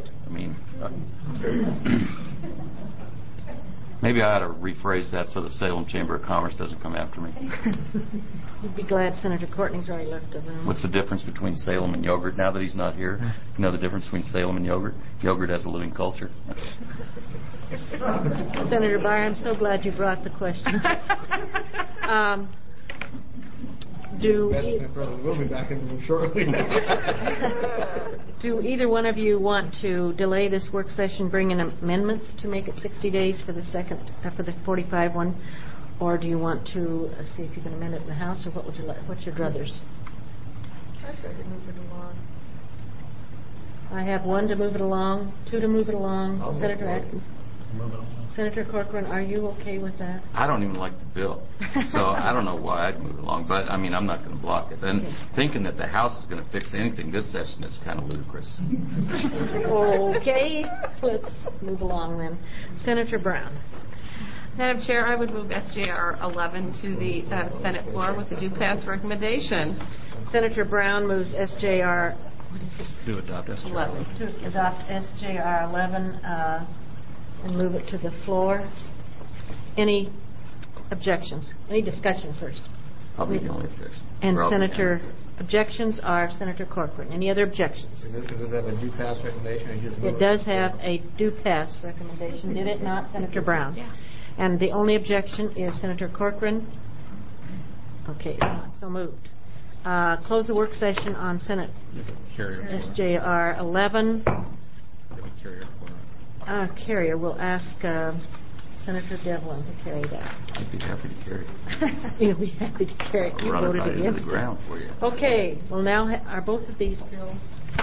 Maybe I ought to rephrase that so the Salem Chamber of Commerce doesn't come after me. You'd be glad Senator Courtney's already left the room. What's the difference between Salem and yogurt? Now that he's not here, you know the difference between Salem and yogurt? Yogurt has a living culture. Senator Byer, I'm so glad you brought the question. We'll be back in the room shortly. Do either one of you want to delay this work session, bring in amendments to make it 60 days for the 45 one, or do you want to see if you can amend it in the House, or what would you like? What's your druthers? I'd like to move it along. I have 1 to move it along, 2 to move it along. Senator Atkins. Move it along. Senator Corcoran, are you okay with that? I don't even like the bill, so I don't know why I'd move it along, but I'm not going to block it. And thinking that the House is going to fix anything this session is kind of ludicrous. Okay, let's move along then. Senator Brown. Madam Chair, I would move SJR 11 to the Senate floor with the due pass recommendation. Senator Brown moves SJR To adopt SJR 11. to adopt SJR 11 and move it to the floor. Any objections? Any discussion first? I'll be the only objection. And objections are Senator Corcoran. Any other objections? Does it have a due pass recommendation? It does have a due pass recommendation, did it not, Senator Brown? Yeah. And the only objection is Senator Corcoran. Okay, so moved. Close the work session on Senate SJR 11. Carrier, we'll ask Senator Devlin to carry that. I'd be happy to carry it. You'll be happy to carry it. You Run it voted right into against the ground for you. Okay, well now are both of these bills...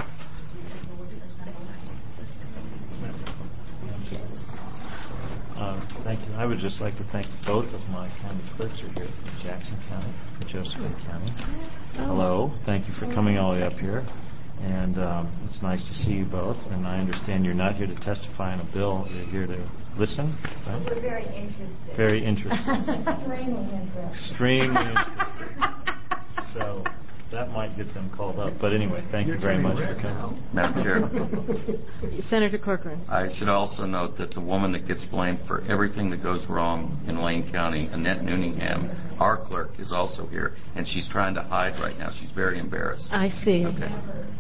Thank you. I would just like to thank both of my county clerks who are here from Jackson County and Josephine County. Hello. Thank you for coming all the way up here. And it's nice to see you both. And I understand you're not here to testify on a bill. You're here to listen. Right? We're very interested. Very interested. Extremely interested. Extremely interested. So that might get them called up. But anyway, thank you very much for coming. Madam Chair, Senator Corcoran. I should also note that the woman that gets blamed for everything that goes wrong in Lane County, Annette Nooningham, our clerk, is also here, and she's trying to hide right now. She's very embarrassed. I see. Okay.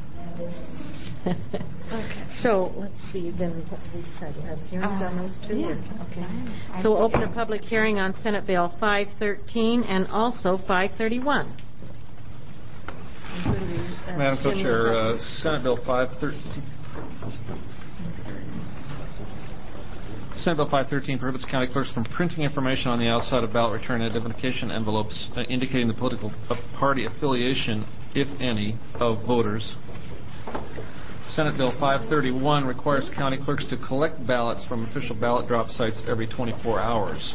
So let's see. Then what do we decide? We'll have hearings on those two. Yeah. Okay. So we'll open a public hearing on Senate Bill 513 and also 531. Madam Co-Chair, Senate Bill 513. Senate Bill 513 prohibits county clerks from printing information on the outside of ballot return identification envelopes indicating the political party affiliation, if any, of voters. Senate Bill 531 requires county clerks to collect ballots from official ballot drop sites every 24 hours.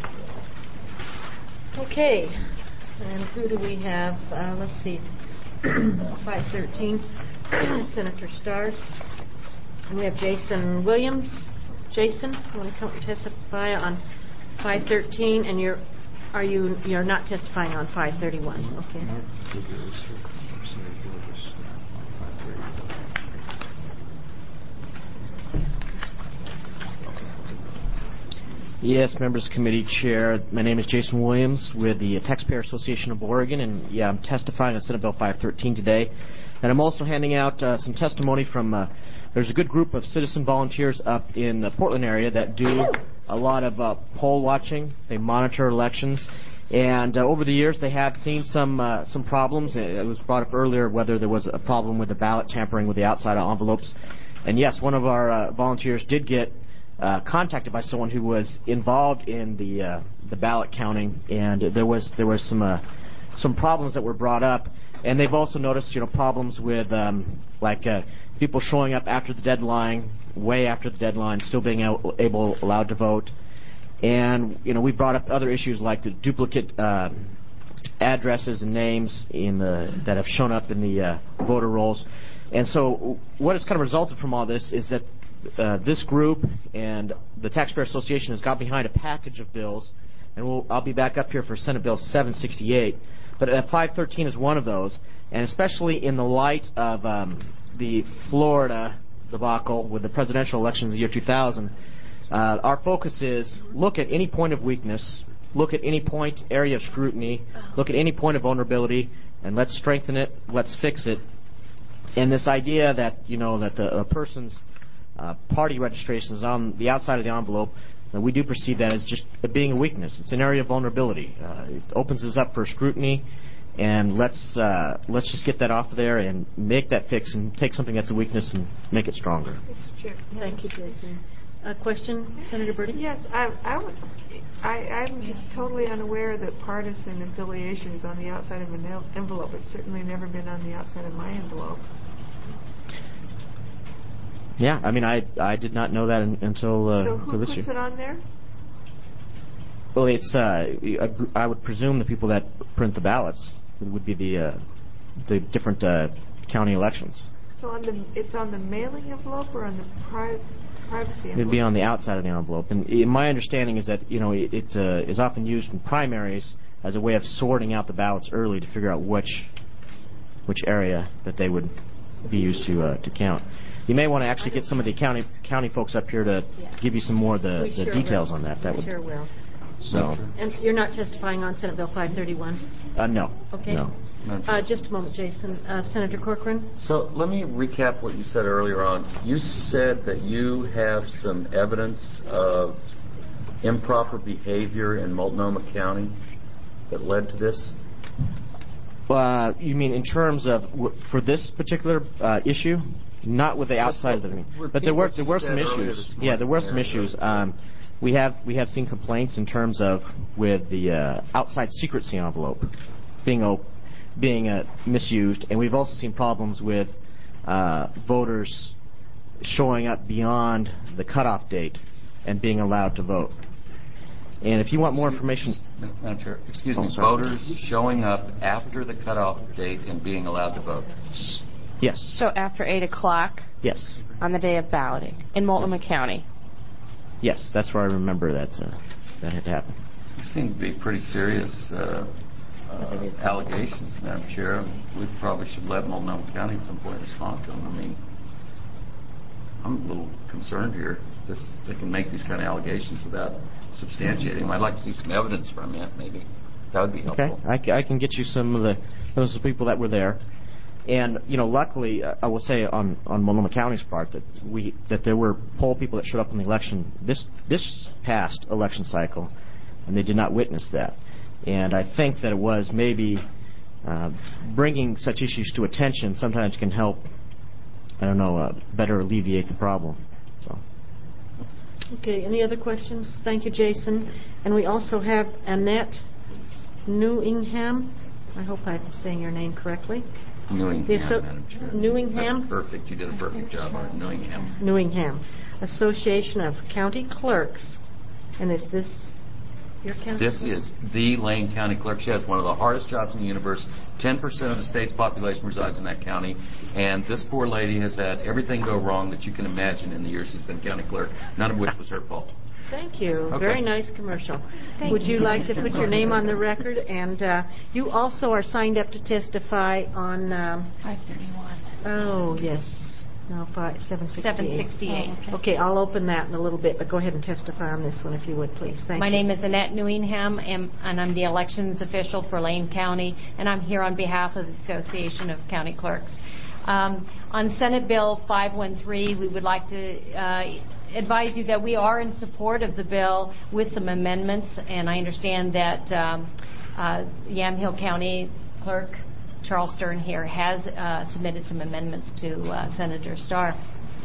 Okay. And who do we have? Let's see. 513, Senator Stars. And we have Jason Williams. Jason, you want to come testify on 513, and you're not testifying on 531, okay? Yes, members of the committee, chair. My name is Jason Williams with the Taxpayer Association of Oregon, and yeah, I'm testifying on Senate Bill 513 today. And I'm also handing out some testimony from, there's a good group of citizen volunteers up in the Portland area that do a lot of poll watching. They monitor elections. And over the years, they have seen some problems. It was brought up earlier whether there was a problem with the ballot tampering with the outside envelopes. And yes, one of our volunteers did get contacted by someone who was involved in the ballot counting, and there was some problems that were brought up, and they've also noticed problems with people showing up after the deadline, way after the deadline, still being allowed to vote, and we brought up other issues like the duplicate addresses and names that have shown up in the voter rolls, and so what has kind of resulted from all this is that this group and the Taxpayer Association has got behind a package of bills, and I'll be back up here for Senate Bill 768, but 513 is one of those, and especially in the light of the Florida debacle with the presidential elections in the year 2000, our focus is look at any point of weakness, look at any area of scrutiny, look at any point of vulnerability, and let's strengthen it, let's fix it. And this idea that, that a person's party registration is on the outside of the envelope, we do perceive that as just being a weakness. It's an area of vulnerability. It opens us up for scrutiny, and let's just get that off of there and make that fix and take something that's a weakness and make it stronger. Thank you, Jason. A question, Senator Burdick? Yes, I'm just totally unaware that partisan affiliation is on the outside of an envelope. It's certainly never been on the outside of my envelope. Yeah, I mean, I did not know that until this year. So who puts it on there? Well, it's I would presume the people that print the ballots would be the different county elections. So it's on the mailing envelope or on the privacy envelope? It would be on the outside of the envelope. And my understanding is that it is often used in primaries as a way of sorting out the ballots early to figure out which area that they would be used to count. You may want to actually get some of the county folks up here to give you some more of the details on that. We sure will. So. And you're not testifying on Senate Bill 531? No. Okay. No. Just a moment, Jason. Senator Corcoran? So let me recap what you said earlier on. You said that you have some evidence of improper behavior in Multnomah County that led to this? You mean in terms of for this particular issue? Not with the outside of the but there were some issues. Yeah, there were some issues. We have seen complaints in terms of with the outside secrecy envelope being misused, and we've also seen problems with voters showing up beyond the cutoff date and being allowed to vote. And if you want more information, excuse me, voters showing up after the cutoff date and being allowed to vote. Yes. So after 8 o'clock? Yes. On the day of balloting in Multnomah County? Yes, that's where I remember that had happened. These seem to be pretty serious allegations, Madam Chair. We probably should let Multnomah County at some point respond to them. I mean, I'm a little concerned here. They can make these kind of allegations without substantiating them. I'd like to see some evidence from it, maybe. That would be helpful. Okay, I can get you some of those people that were there. And, luckily, I will say on Multnomah County's part that there were poll people that showed up in the election, this past election cycle, and they did not witness that. And I think that it was maybe bringing such issues to attention sometimes can help, better alleviate the problem. So. Okay, any other questions? Thank you, Jason. And we also have Annette Newingham. I hope I'm saying your name correctly. Newingham, Madam Chair. Newingham? That's perfect. You did a perfect job on it. Newingham. Newingham. Association of County Clerks. And is this your county? This is the Lane County Clerk. She has one of the hardest jobs in the universe. 10% of the state's population resides in that county. And this poor lady has had everything go wrong that you can imagine in the years she's been county clerk, none of which was her fault. Thank you. Okay. Very nice commercial. Would you like to put your name on the record? And you also are signed up to testify on... 531. Oh, yes. No, 768. 768. Okay, I'll open that in a little bit, but go ahead and testify on this one if you would, please. Thank you. My name is Annette Newingham, and I'm the elections official for Lane County, and I'm here on behalf of the Association of County Clerks. On Senate Bill 513, we would like to advise you that we are in support of the bill with some amendments, and I understand that Yamhill County Clerk Charles Stern here has submitted some amendments to Senator Starr.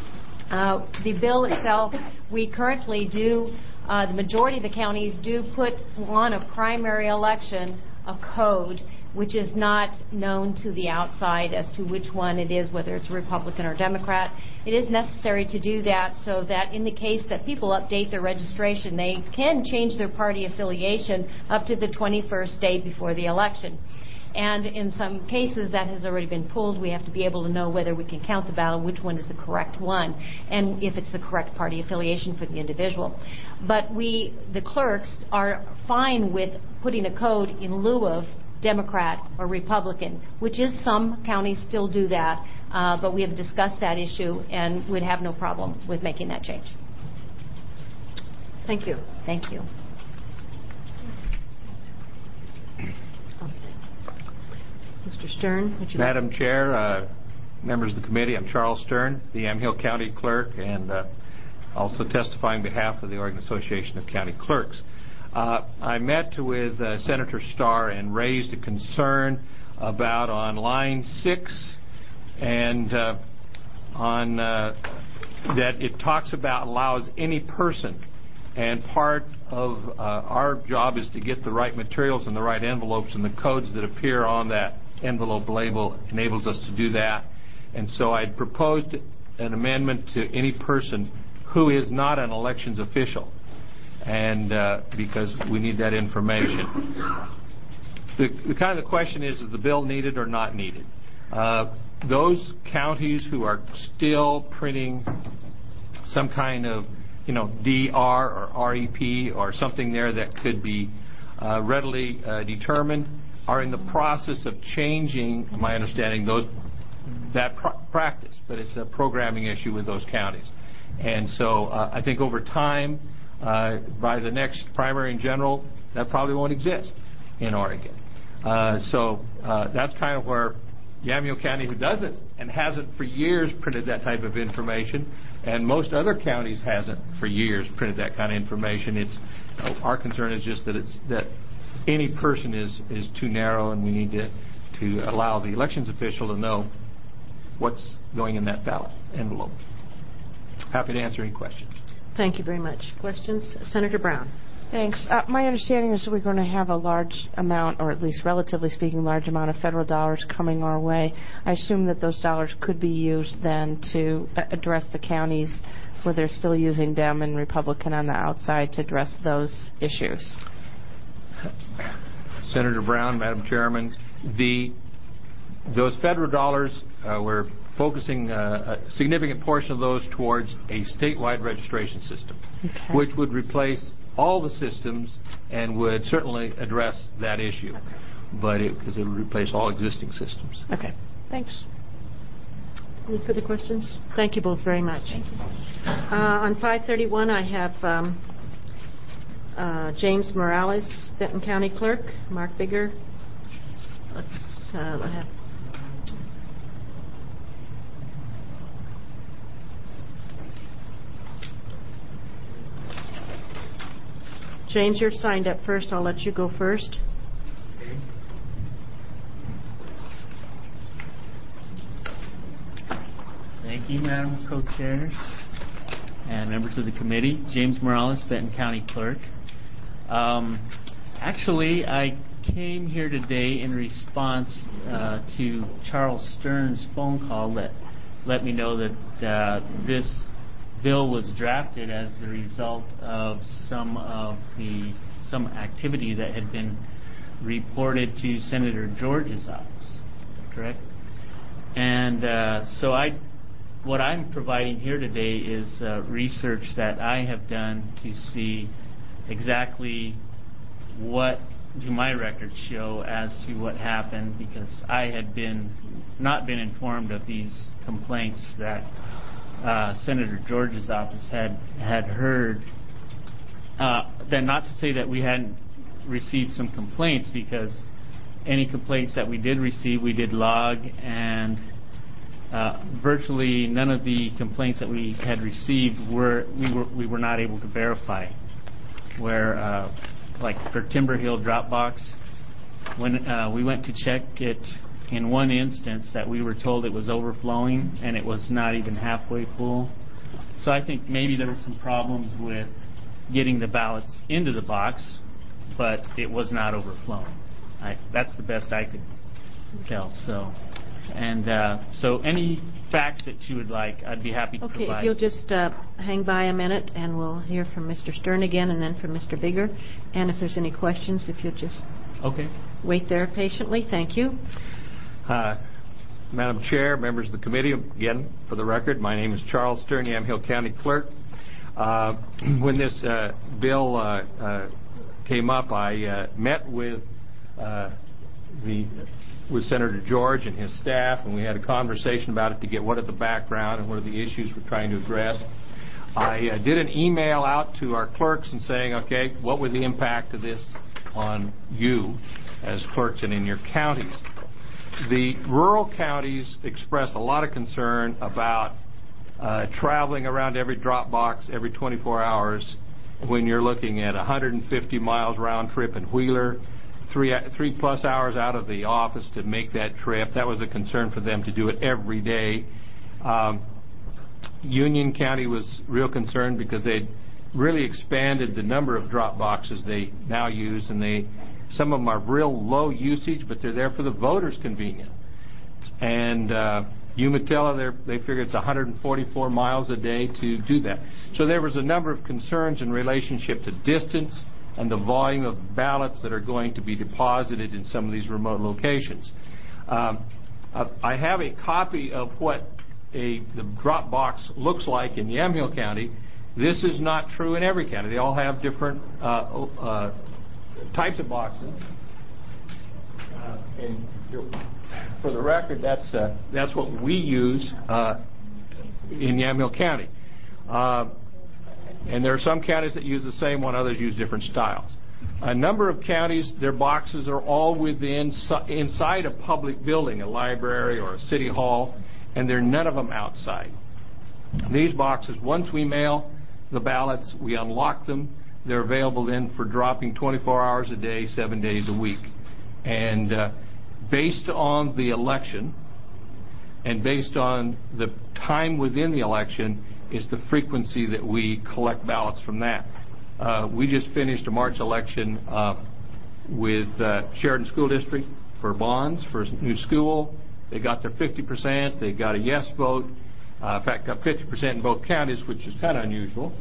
The bill itself, we currently do, the majority of the counties do put on a primary election a code which is not known to the outside as to which one it is, whether it's Republican or Democrat. It is necessary to do that so that in the case that people update their registration, they can change their party affiliation up to the 21st day before the election. And in some cases that has already been pulled, we have to be able to know whether we can count the ballot, which one is the correct one, and if it's the correct party affiliation for the individual. But we, the clerks, are fine with putting a code in lieu of Democrat or Republican, which is some counties still do that, but we have discussed that issue and would have no problem with making that change. Thank you. Thank you. Mr. Stern, would you Madam Chair, members of the committee, I'm Charles Stern, the Yamhill County Clerk, and also testifying on behalf of the Oregon Association of County Clerks. I met with Senator Starr and raised a concern about on line 6 and on that it talks about allows any person, and part of our job is to get the right materials and the right envelopes, and the codes that appear on that envelope label enables us to do that. And so I proposed an amendment to any person who is not an elections official, and because we need that information. The kind of the question is the bill needed or not needed? Those counties who are still printing some kind of DR or REP or something there that could be readily determined are in the process of changing, my understanding, that practice, but it's a programming issue with those counties. And so I think over time, by the next primary and general, that probably won't exist in Oregon. So that's kind of where Yamhill County, who doesn't and hasn't for years printed that type of information, and most other counties hasn't for years printed that kind of information. Our concern is just that any person is too narrow, and we need to allow the elections official to know what's going in that ballot envelope. Happy to answer any questions. Thank you very much. Questions? Senator Brown. Thanks. My understanding is we're going to have a large amount, or at least relatively speaking, large amount of federal dollars coming our way. I assume that those dollars could be used then to address the counties where they're still using Dem and Republican on the outside to address those issues. Senator Brown, Madam Chairman, those federal dollars were focusing a significant portion of those towards a statewide registration system, which would replace all the systems and would certainly address that issue, because it would replace all existing systems. Okay, thanks. Any further questions? Thank you both very much. Thank you. On 531, I have James Morales, Benton County Clerk, Mark Bigger. Let's have James, you're signed up first. I'll let you go first. Thank you, Madam Co-Chairs and members of the committee. James Morales, Benton County Clerk. Actually, I came here today in response to Charles Stern's phone call that let me know that this bill was drafted as the result of some activity that had been reported to Senator George's office. Is that correct? And so what I'm providing here today is research that I have done to see exactly what do my records show as to what happened, because I had not been informed of these complaints that Senator George's office had heard. Then not to say that we hadn't received some complaints, because any complaints that we did receive, we did log, and virtually none of the complaints that we had received we were not able to verify. Where like for Timber Hill Dropbox, when we went to check it, in one instance that we were told it was overflowing and it was not even halfway full. So I think maybe there were some problems with getting the ballots into the box, but it was not overflowing. That's the best I could tell. So any facts that you would like, I'd be happy to provide. Okay, if you'll just hang by a minute, and we'll hear from Mr. Stern again, and then from Mr. Bigger. And if there's any questions, if you'll just wait there patiently. Thank you. Madam Chair, members of the committee, again, for the record, my name is Charles Stern, Yamhill County Clerk. When this bill came up, I met with Senator George and his staff, and we had a conversation about it to get what are the background and what are the issues we're trying to address. I did an email out to our clerks and saying, okay, what would the impact of this on you as clerks and in your counties? The rural counties expressed a lot of concern about traveling around every drop box every 24 hours when you're looking at 150 miles round trip in Wheeler, 3+ hours out of the office to make that trip. That was a concern for them to do it every day. Union County was real concerned because they'd really expanded the number of drop boxes they now use, and some of them are real low usage, but they're there for the voters' convenience. And Umatilla, they figure it's 144 miles a day to do that. So there was a number of concerns in relationship to distance and the volume of ballots that are going to be deposited in some of these remote locations. I have a copy of what the drop box looks like in Yamhill County. This is not true in every county. They all have different types of boxes. And for the record, that's what we use in Yamhill County. And there are some counties that use the same one, others use different styles. A number of counties, their boxes are all inside a public building, a library or a city hall, and there are none of them outside. These boxes, once we mail the ballots, we unlock them. They're available then for dropping 24 hours a day, 7 days a week. And based on the election and based on the time within the election is the frequency that we collect ballots from that. We just finished a March election with Sheridan School District for bonds for a new school. They got their 50%. They got a yes vote. In fact, got 50% in both counties, which is kind of unusual.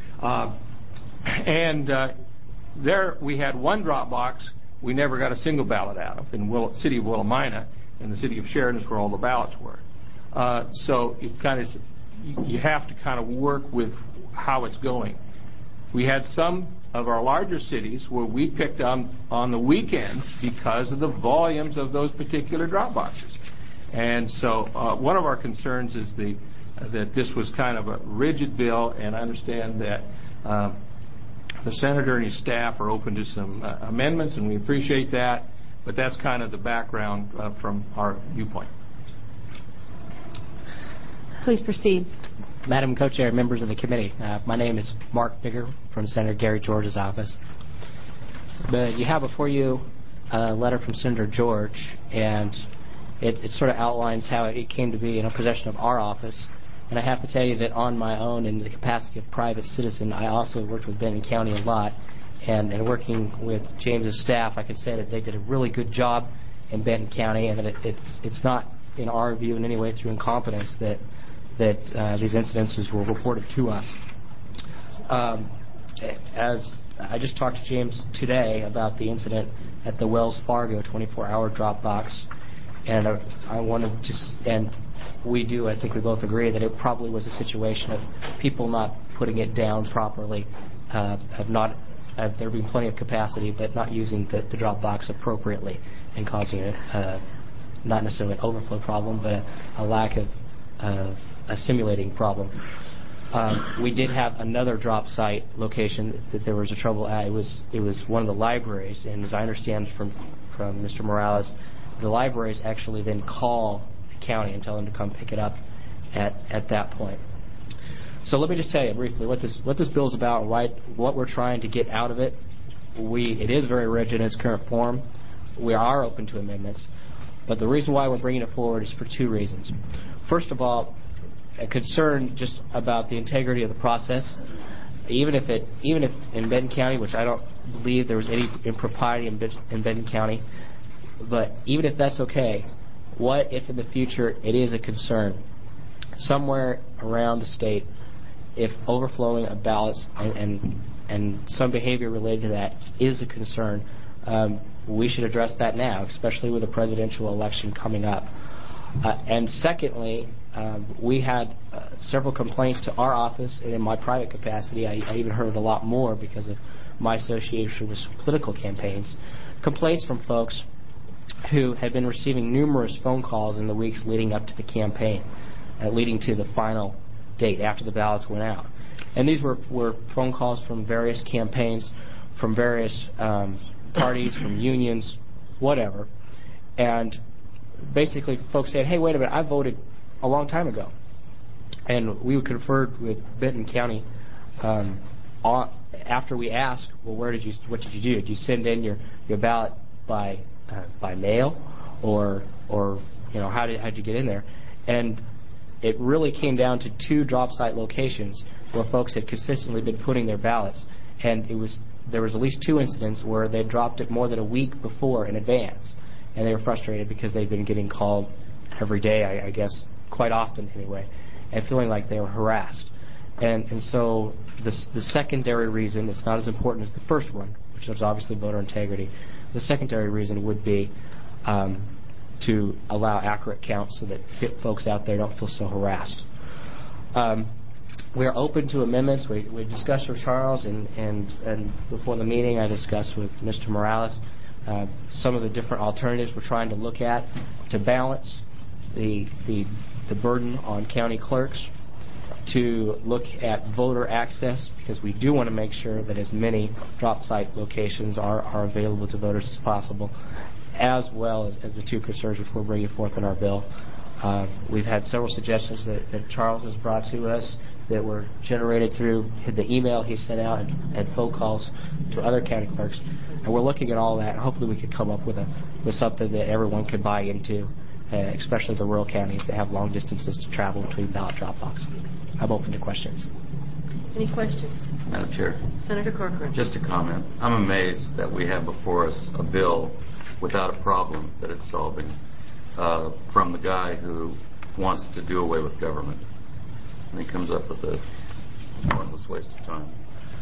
And there we had one drop box we never got a single ballot out of in the city of Willamina, and the city of Sheridan is where all the ballots were. So you have to kind of work with how it's going. We had some of our larger cities where we picked on the weekends because of the volumes of those particular drop boxes. And so one of our concerns is that this was kind of a rigid bill, and I understand that the senator and his staff are open to some amendments, and we appreciate that, but that's kind of the background from our viewpoint. Please proceed. Madam Co-Chair, members of the committee, my name is Mark Bigger from Senator Gary George's office. But you have before you a letter from Senator George, and it sort of outlines how it came to be in possession of our office. And I have to tell you that on my own, in the capacity of private citizen, I also worked with Benton County a lot. And working with James's staff, I can say that they did a really good job in Benton County, and that it's not, in our view, in any way through incompetence that these incidences were reported to us. As I just talked to James today about the incident at the Wells Fargo 24-hour drop box, and I wanted to, and we do, I think we both agree that it probably was a situation of people not putting it down properly, there being plenty of capacity, but not using the drop box appropriately and causing not necessarily an overflow problem, but a lack of a simulating problem. We did have another drop site location that there was a trouble at. It was one of the libraries, and as I understand from Mr. Morales, the libraries actually then call the county and tell them to come pick it up at that point. So let me just tell you briefly what this bill is about, what we're trying to get out of it. It is very rigid in its current form. We are open to amendments, but the reason why we're bringing it forward is for two reasons. First of all, a concern just about the integrity of the process. Even if in Benton County, which I don't believe there was any impropriety in Benton County, but even if that's okay, what if in the future it is a concern somewhere around the state, if overflowing of ballots and some behavior related to that is a concern, we should address that now, especially with the presidential election coming up. And secondly, we had several complaints to our office, and in my private capacity, I even heard a lot more because of my association with political campaigns, complaints from folks who had been receiving numerous phone calls in the weeks leading up to the campaign, leading to the final date after the ballots went out. And these were phone calls from various campaigns, from various parties, from unions, whatever. And basically folks said, hey, wait a minute, I voted a long time ago. And we conferred with Benton County after we asked, well, what did you do? Did you send in your ballot by mail, or how did you get in there? And it really came down to two drop site locations where folks had consistently been putting their ballots, and there was at least two incidents where they dropped it more than a week before in advance, and they were frustrated because they'd been getting called every day, I guess, quite often anyway, and feeling like they were harassed. And so the secondary reason, it's not as important as the first one, which is obviously voter integrity. The secondary reason would be to allow accurate counts so that folks out there don't feel so harassed. We are open to amendments. We discussed with Charles, and before the meeting I discussed with Mr. Morales some of the different alternatives we're trying to look at to balance the burden on county clerks, to look at voter access, because we do want to make sure that as many drop site locations are available to voters as possible, as well as the two concerns which we're bringing forth in our bill. We've had several suggestions that Charles has brought to us that were generated through the email he sent out and phone calls to other county clerks. And we're looking at all that, and hopefully we could come up with something that everyone could buy into, especially the rural counties that have long distances to travel between ballot drop boxes. I'm open to questions. Any questions? Madam Chair. Senator Corcoran. Just a comment. I'm amazed that we have before us a bill without a problem that it's solving from the guy who wants to do away with government. And he comes up with a pointless waste of time.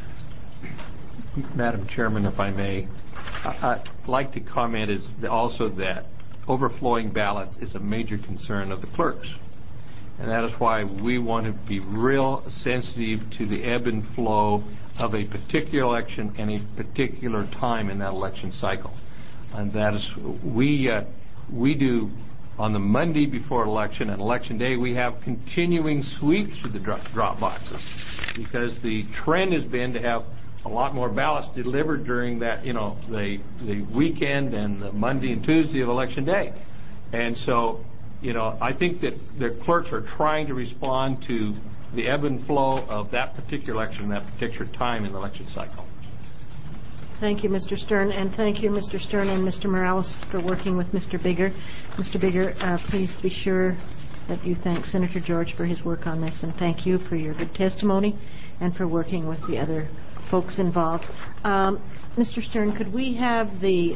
Madam Chairman, if I may, I'd like to comment also that overflowing ballots is a major concern of the clerks. And that is why we want to be real sensitive to the ebb and flow of a particular election and a particular time in that election cycle. And that is, we do on the Monday before election and election day, we have continuing sweeps through the drop boxes, because the trend has been to have a lot more ballots delivered during that, the weekend and the Monday and Tuesday of election day. And so, I think that the clerks are trying to respond to the ebb and flow of that particular election, that particular time in the election cycle. Thank you, Mr. Stern, and thank you, Mr. Stern and Mr. Morales, for working with Mr. Bigger. Mr. Bigger, please be sure that you thank Senator George for his work on this, and thank you for your good testimony and for working with the other folks involved. Mr. Stern, could we have the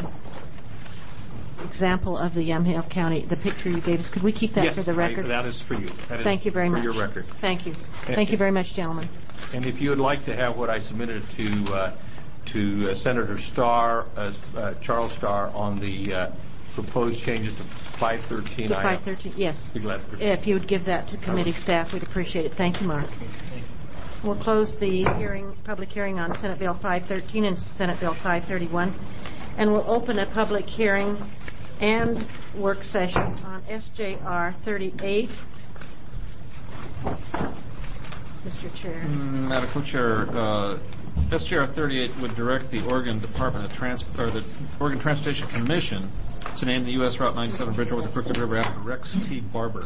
example of the Yamhill County, the picture you gave us? Could we keep that yes, for the record? That is for you. Thank you very much. For your record. Thank you. Thank you very much, gentlemen. And if you would like to have what I submitted to Senator Starr, Charles Starr, on the proposed changes to 513. To 513, yes. Be glad to if you would give that to committee staff, we'd appreciate it. Thank you, Mark. We'll close the public hearing on Senate Bill 513 and Senate Bill 531, and we'll open a public hearing and work session on SJR 38. Mr. Chair. Madam Co-Chair, SJR 38 would direct the Oregon Department of the Oregon Transportation Commission to name the U.S. Route 97 bridge over the Crooked River after Rex T. Barber.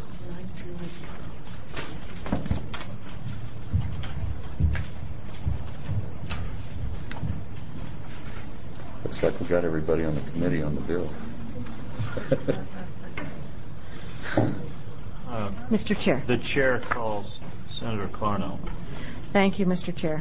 Looks like we got everybody on the committee on the bill. Mr. Chair. The chair calls Senator Clarno. Thank you, Mr. Chair.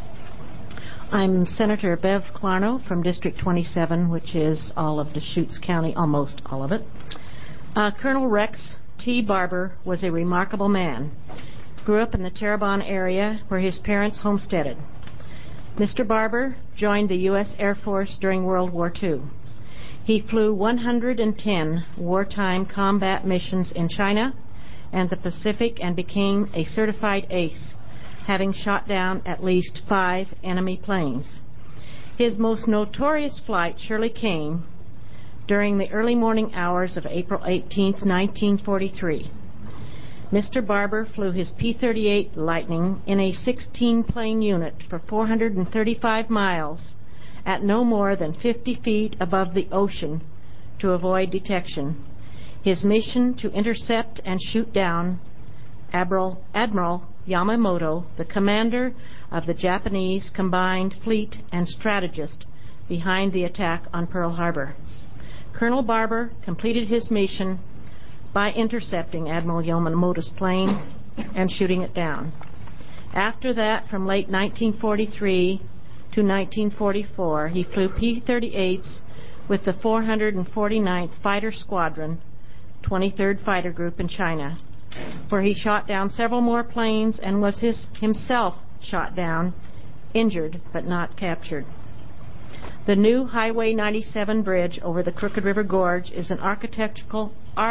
I'm Senator Bev Clarno from District 27, which is all of Deschutes County, almost all of it. Colonel Rex T. Barber was a remarkable man. Grew up in the Terrebonne area where his parents homesteaded. Mr. Barber joined the U.S. Air Force during World War II. He flew 110 wartime combat missions in China and the Pacific and became a certified ace, having shot down at least 5 enemy planes. His most notorious flight surely came during the early morning hours of April 18, 1943. Mr. Barber flew his P-38 Lightning in a 16-plane unit for 435 miles at no more than 50 feet above the ocean to avoid detection. His mission to intercept and shoot down Admiral Yamamoto, the commander of the Japanese Combined Fleet and strategist behind the attack on Pearl Harbor. Colonel Barber completed his mission by intercepting Admiral Yamamoto's plane and shooting it down. After that, from late 1943 to 1944, he flew P-38s with the 449th Fighter Squadron, 23rd Fighter Group in China, where he shot down several more planes and was himself shot down, injured but not captured. The new Highway 97 bridge over the Crooked River Gorge is an architectural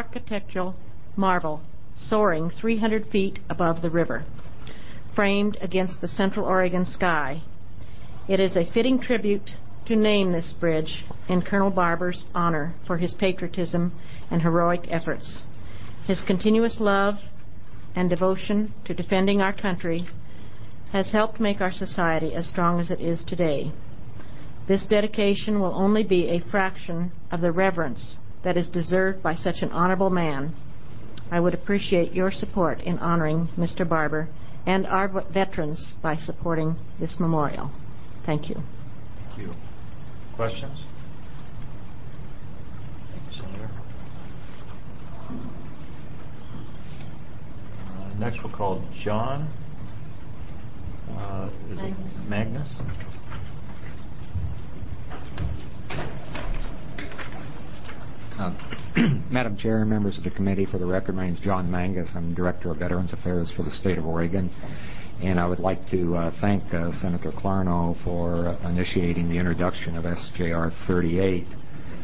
marvel, soaring 300 feet above the river, framed against the Central Oregon sky. It is a fitting tribute to name this bridge in Colonel Barber's honor for his patriotism and heroic efforts. His continuous love and devotion to defending our country has helped make our society as strong as it is today. This dedication will only be a fraction of the reverence that is deserved by such an honorable man. I would appreciate your support in honoring Mr. Barber and our veterans by supporting this memorial. Thank you. Thank you. Questions? Thank you, Senator. Next we'll call John. Is it Magnus? Madam Chair and members of the committee, for the record, my name is John Mangus. I'm Director of Veterans Affairs for the State of Oregon. And I would like to thank Senator Clarno for initiating the introduction of SJR 38.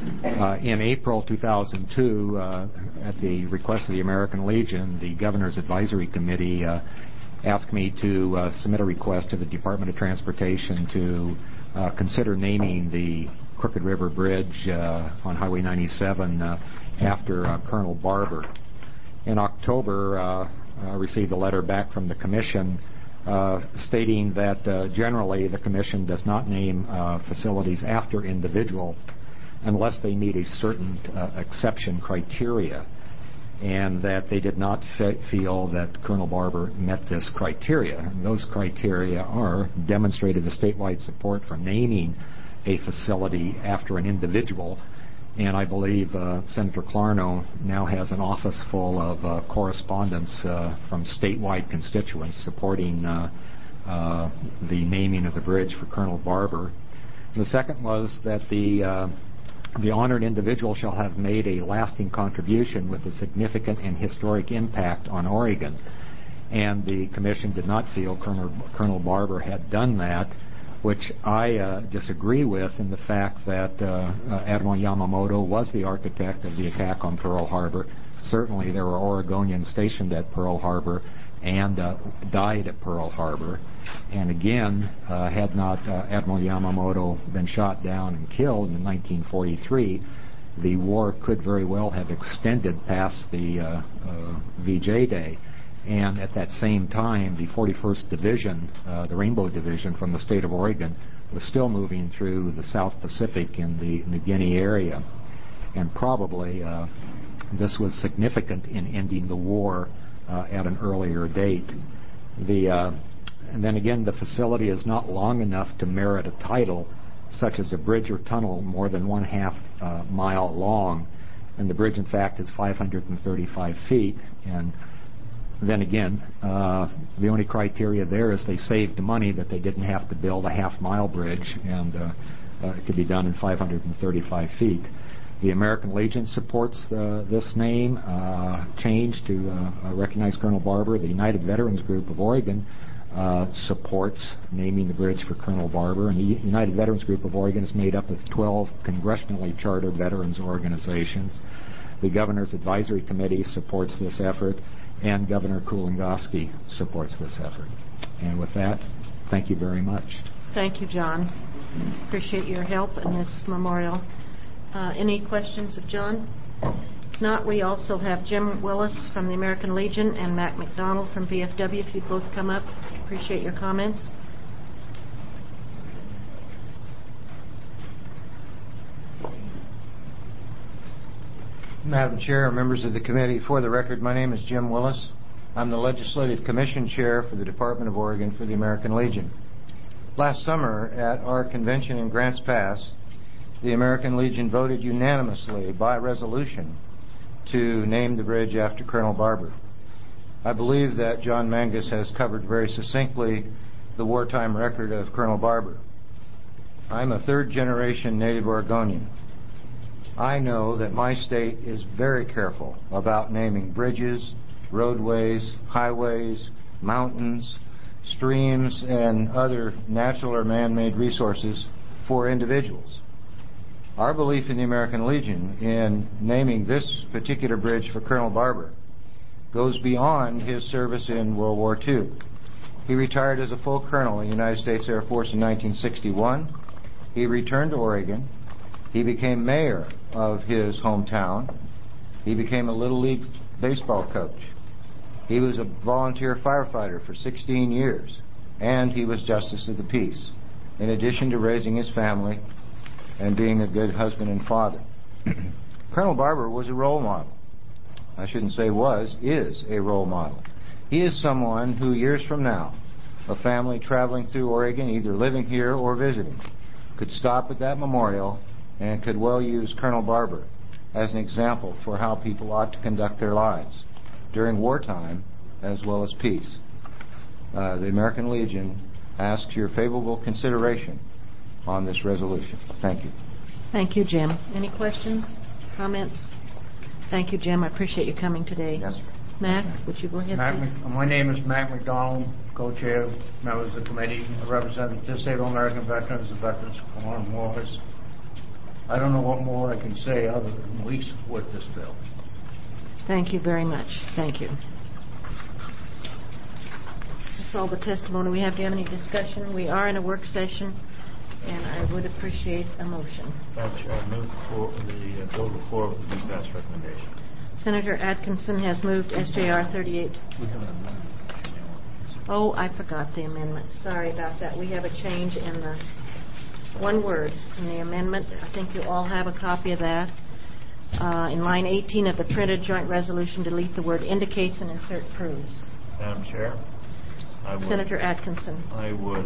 In April 2002, at the request of the American Legion, the Governor's Advisory Committee asked me to submit a request to the Department of Transportation to consider naming the Crooked River Bridge on Highway 97 after Colonel Barber. In October, I received a letter back from the Commission stating that generally the Commission does not name facilities after individual unless they meet a certain exception criteria, and that they did not feel that Colonel Barber met this criteria. And those criteria are demonstrated the statewide support for naming a facility after an individual, and I believe Senator Clarno now has an office full of correspondence from statewide constituents supporting the naming of the bridge for Colonel Barber. And the second was that the honored individual shall have made a lasting contribution with a significant and historic impact on Oregon. And the Commission did not feel Colonel Barber had done that, which I disagree with in the fact that Admiral Yamamoto was the architect of the attack on Pearl Harbor. Certainly there were Oregonians stationed at Pearl Harbor and died at Pearl Harbor. And again, had not Admiral Yamamoto been shot down and killed in 1943, the war could very well have extended past the VJ Day. And at that same time, the 41st Division, the Rainbow Division from the state of Oregon, was still moving through the South Pacific in the New Guinea area. And probably this was significant in ending the war at an earlier date. And then again, the facility is not long enough to merit a title such as a bridge or tunnel more than 1/2 mile long. And the bridge, in fact, is 535 feet. And then again, the only criteria there is they saved money that they didn't have to build a 1/2 mile bridge, and it could be done in 535 feet. The American Legion supports this name change to recognize Colonel Barber. The United Veterans Group of Oregon supports naming the bridge for Colonel Barber. And the United Veterans Group of Oregon is made up of 12 congressionally chartered veterans organizations. The Governor's Advisory Committee supports this effort, and Governor Kulongoski supports this effort. And with that, thank you very much. Thank you, John. Appreciate your help in this memorial. Any questions of John? If not, we also have Jim Willis from the American Legion and Mac McDonald from VFW. If you'd both come up, appreciate your comments. Madam Chair, members of the committee, for the record, my name is Jim Willis. I'm the Legislative Commission Chair for the Department of Oregon for the American Legion. Last summer, at our convention in Grants Pass, the American Legion voted unanimously by resolution to name the bridge after Colonel Barber. I believe that John Mangus has covered very succinctly the wartime record of Colonel Barber. I'm a third-generation native Oregonian. I know that my state is very careful about naming bridges, roadways, highways, mountains, streams, and other natural or man-made resources for individuals. Our belief in the American Legion in naming this particular bridge for Colonel Barber goes beyond his service in World War II. He retired as a full colonel in the United States Air Force in 1961. He returned to Oregon. He became mayor of his hometown. He became a Little League baseball coach. He was a volunteer firefighter for 16 years, and he was Justice of the Peace, in addition to raising his family and being a good husband and father. Colonel Barber was a role model. I shouldn't say was, is a role model. He is someone who years from now, a family traveling through Oregon, either living here or visiting, could stop at that memorial and could well use Colonel Barber as an example for how people ought to conduct their lives during wartime as well as peace. The American Legion asks your favorable consideration on this resolution. Thank you. Thank you, Jim. Any questions, comments? Thank you, Jim. I appreciate you coming today. Yes, sir. Mac, would you go ahead, please? My name is Mac McDonald, co-chair, members of the committee. I represent the Disabled American Veterans, the Veterans Forum Wars. I don't know what more I can say other than we support this bill. Thank you very much. Thank you. That's all the testimony we have. Do you have any discussion? We are in a work session, and I would appreciate a motion. Madam Chair, I move the bill to the floor with the due pass recommendation. Senator Atkinson has moved SJR 38. Oh, I forgot the amendment. Sorry about that. We have a change in the one word in the amendment. I think you all have a copy of that. In line 18 of the printed joint resolution, delete the word indicates and insert proves. Madam Chair, Senator Atkinson. I would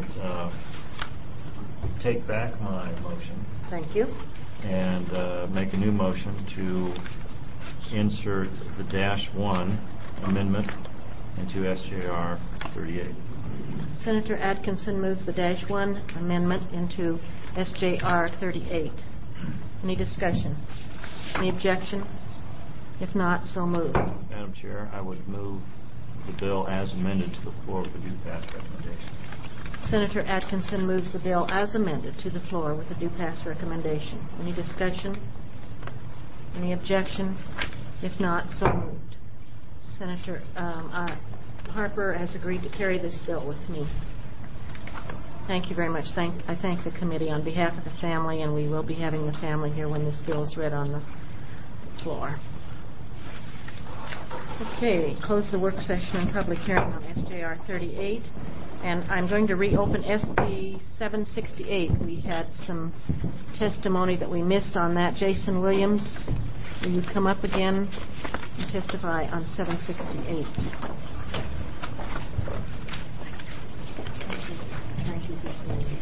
take back my motion. Thank you. And make a new motion to insert the -1 amendment into SJR 38. Senator Atkinson moves the -1 amendment into SJR 38. Any discussion? Any objection? If not, so moved. Madam Chair, I would move the bill as amended to the floor with the due pass recommendation. Senator Atkinson moves the bill as amended to the floor with the due pass recommendation. Any discussion? Any objection? If not, so moved. Senator Harper has agreed to carry this bill with me. Thank you very much. I thank the committee on behalf of the family, and we will be having the family here when this bill is read on the floor. Okay, close the work session and public hearing on SJR 38. And I'm going to reopen SB 768. We had some testimony that we missed on that. Jason Williams, will you come up again and testify on 768? Thank you for saying.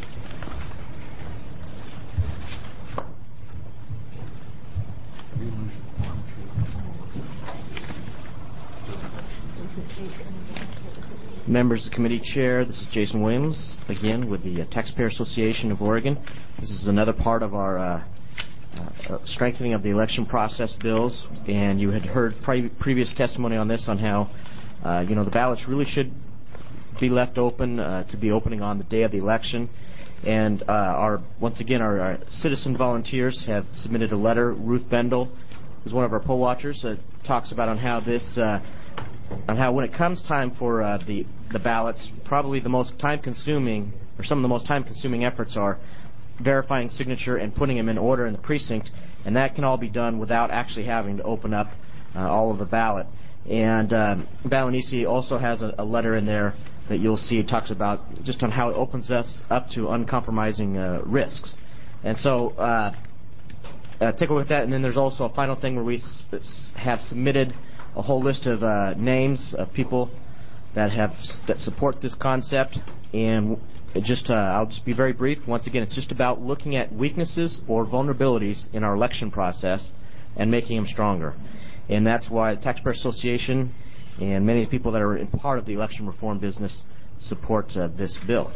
Members of the committee chair, this is Jason Williams, again with the Taxpayer Association of Oregon. This is another part of our strengthening of the election process bills, and you had heard previous testimony on this on how the ballots really should be left open to be opening on the day of the election. And once again, our citizen volunteers have submitted a letter. Ruth Bendel, who's one of our poll watchers, talks about on how this on how when it comes time for the ballots, probably the most time-consuming, or some of the most time-consuming efforts are verifying signature and putting them in order in the precinct, and that can all be done without actually having to open up all of the ballot. And Balanisi also has a letter in there that you'll see. It talks about just on how it opens us up to uncompromising risks. And so take a look at that, and then there's also a final thing where we have submitted a whole list of names of people that support this concept, and I'll just be very brief. Once again, it's just about looking at weaknesses or vulnerabilities in our election process and making them stronger. And that's why the Taxpayer Association and many of the people that are in part of the election reform business support this bill.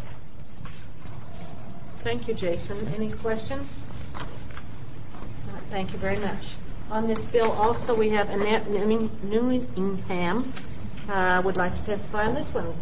Thank you, Jason. Any questions? Thank you very much. On this bill also we have Annette Newingham would like to testify on this one.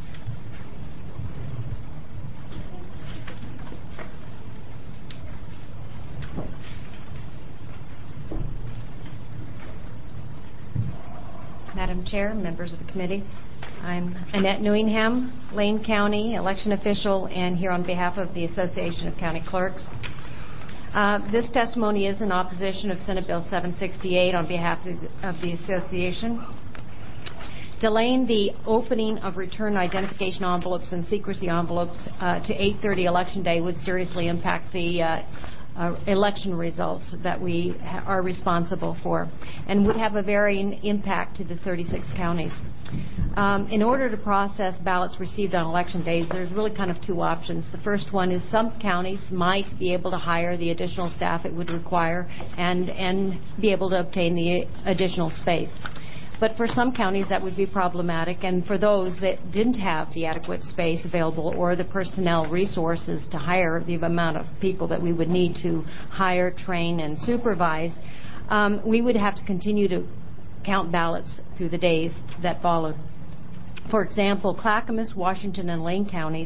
Madam Chair, members of the committee, I'm Annette Newingham, Lane County election official, and here on behalf of the Association of County Clerks. This testimony is in opposition of Senate Bill 768 on behalf of the association. Delaying the opening of return identification envelopes and secrecy envelopes to 8:30 Election Day would seriously impact the election results that we are responsible for, and would have a varying impact to the 36 counties. In order to process ballots received on election days, there's really kind of two options. The first one is some counties might be able to hire the additional staff it would require and be able to obtain the additional space. But for some counties that would be problematic, and for those that didn't have the adequate space available or the personnel resources to hire the amount of people that we would need to hire, train, and supervise, we would have to continue to count ballots through the days that followed. For example, Clackamas, Washington, and Lane counties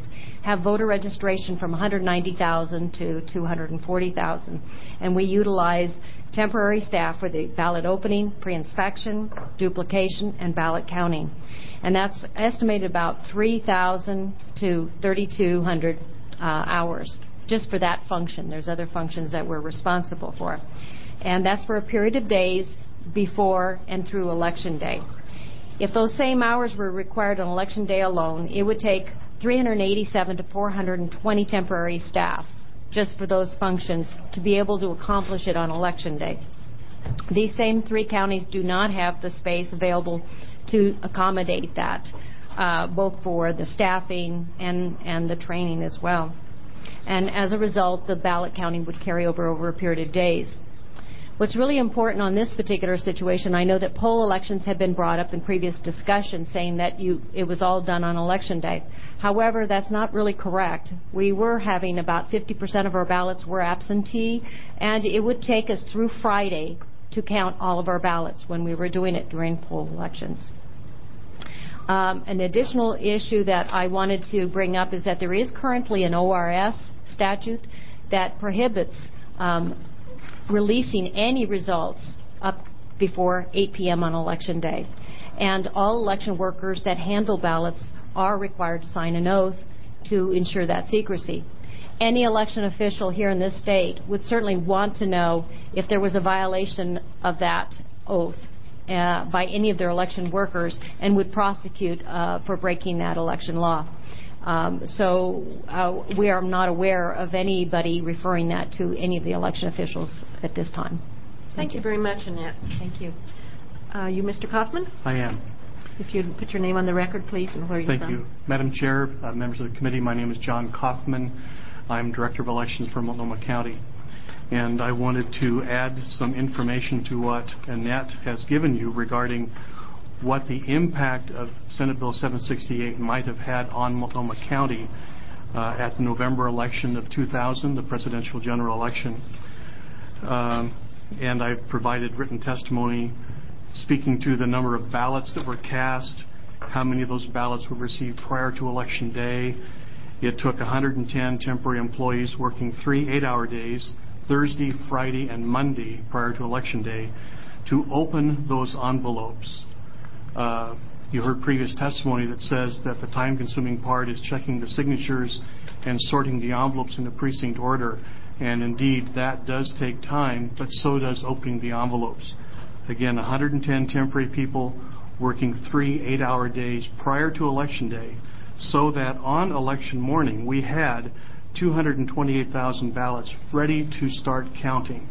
have voter registration from 190,000 to 240,000. And we utilize temporary staff for the ballot opening, pre-inspection, duplication, and ballot counting. And that's estimated about 3,000 to 3,200 hours just for that function. There's other functions that we're responsible for. And that's for a period of days before and through Election Day. If those same hours were required on Election Day alone, it would take 387 to 420 temporary staff just for those functions to be able to accomplish it on Election Day. These same 3 counties do not have the space available to accommodate that, both for the staffing and the training as well. And as a result, the ballot counting would carry over a period of days. What's really important on this particular situation, I know that poll elections have been brought up in previous discussions saying that it was all done on Election Day. However, that's not really correct. We were having about 50% of our ballots were absentee, and it would take us through Friday to count all of our ballots when we were doing it during poll elections. An additional issue that I wanted to bring up is that there is currently an ORS statute that prohibits releasing any results up before 8 p.m. on Election Day. And all election workers that handle ballots are required to sign an oath to ensure that secrecy. Any election official here in this state would certainly want to know if there was a violation of that oath by any of their election workers and would prosecute for breaking that election law. So we are not aware of anybody referring that to any of the election officials at this time. Thank you very much, Annette. Thank you. You, Mr. Kaufman? I am. If you'd put your name on the record, please, and where you're from. Thank you. Madam Chair, members of the committee, my name is John Kaufman. I'm Director of Elections for Multnomah County. And I wanted to add some information to what Annette has given you regarding what the impact of Senate Bill 768 might have had on Multnomah County at the November election of 2000, the presidential general election. And I've provided written testimony speaking to the number of ballots that were cast, how many of those ballots were received prior to Election Day. It took 110 temporary employees working 3 8-hour days, Thursday, Friday, and Monday prior to Election Day, to open those envelopes. You heard previous testimony that says that the time-consuming part is checking the signatures and sorting the envelopes in the precinct order. And indeed, that does take time, but so does opening the envelopes. Again, 110 temporary people working 3 8-hour days prior to Election Day, so that on election morning we had 228,000 ballots ready to start counting.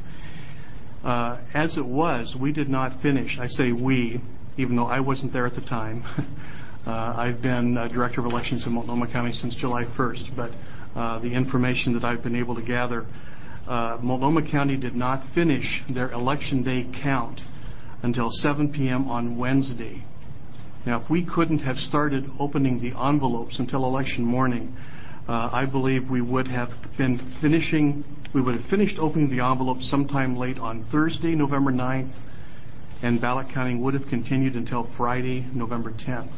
As it was, we did not finish. I say we, even though I wasn't there at the time. I've been Director of Elections in Multnomah County since July 1st, but the information that I've been able to gather, Multnomah County did not finish their Election Day count until 7 p.m. on Wednesday. Now, if we couldn't have started opening the envelopes until election morning, I believe we would have finished opening the envelopes sometime late on Thursday, November 9th, and ballot counting would have continued until Friday, November 10th.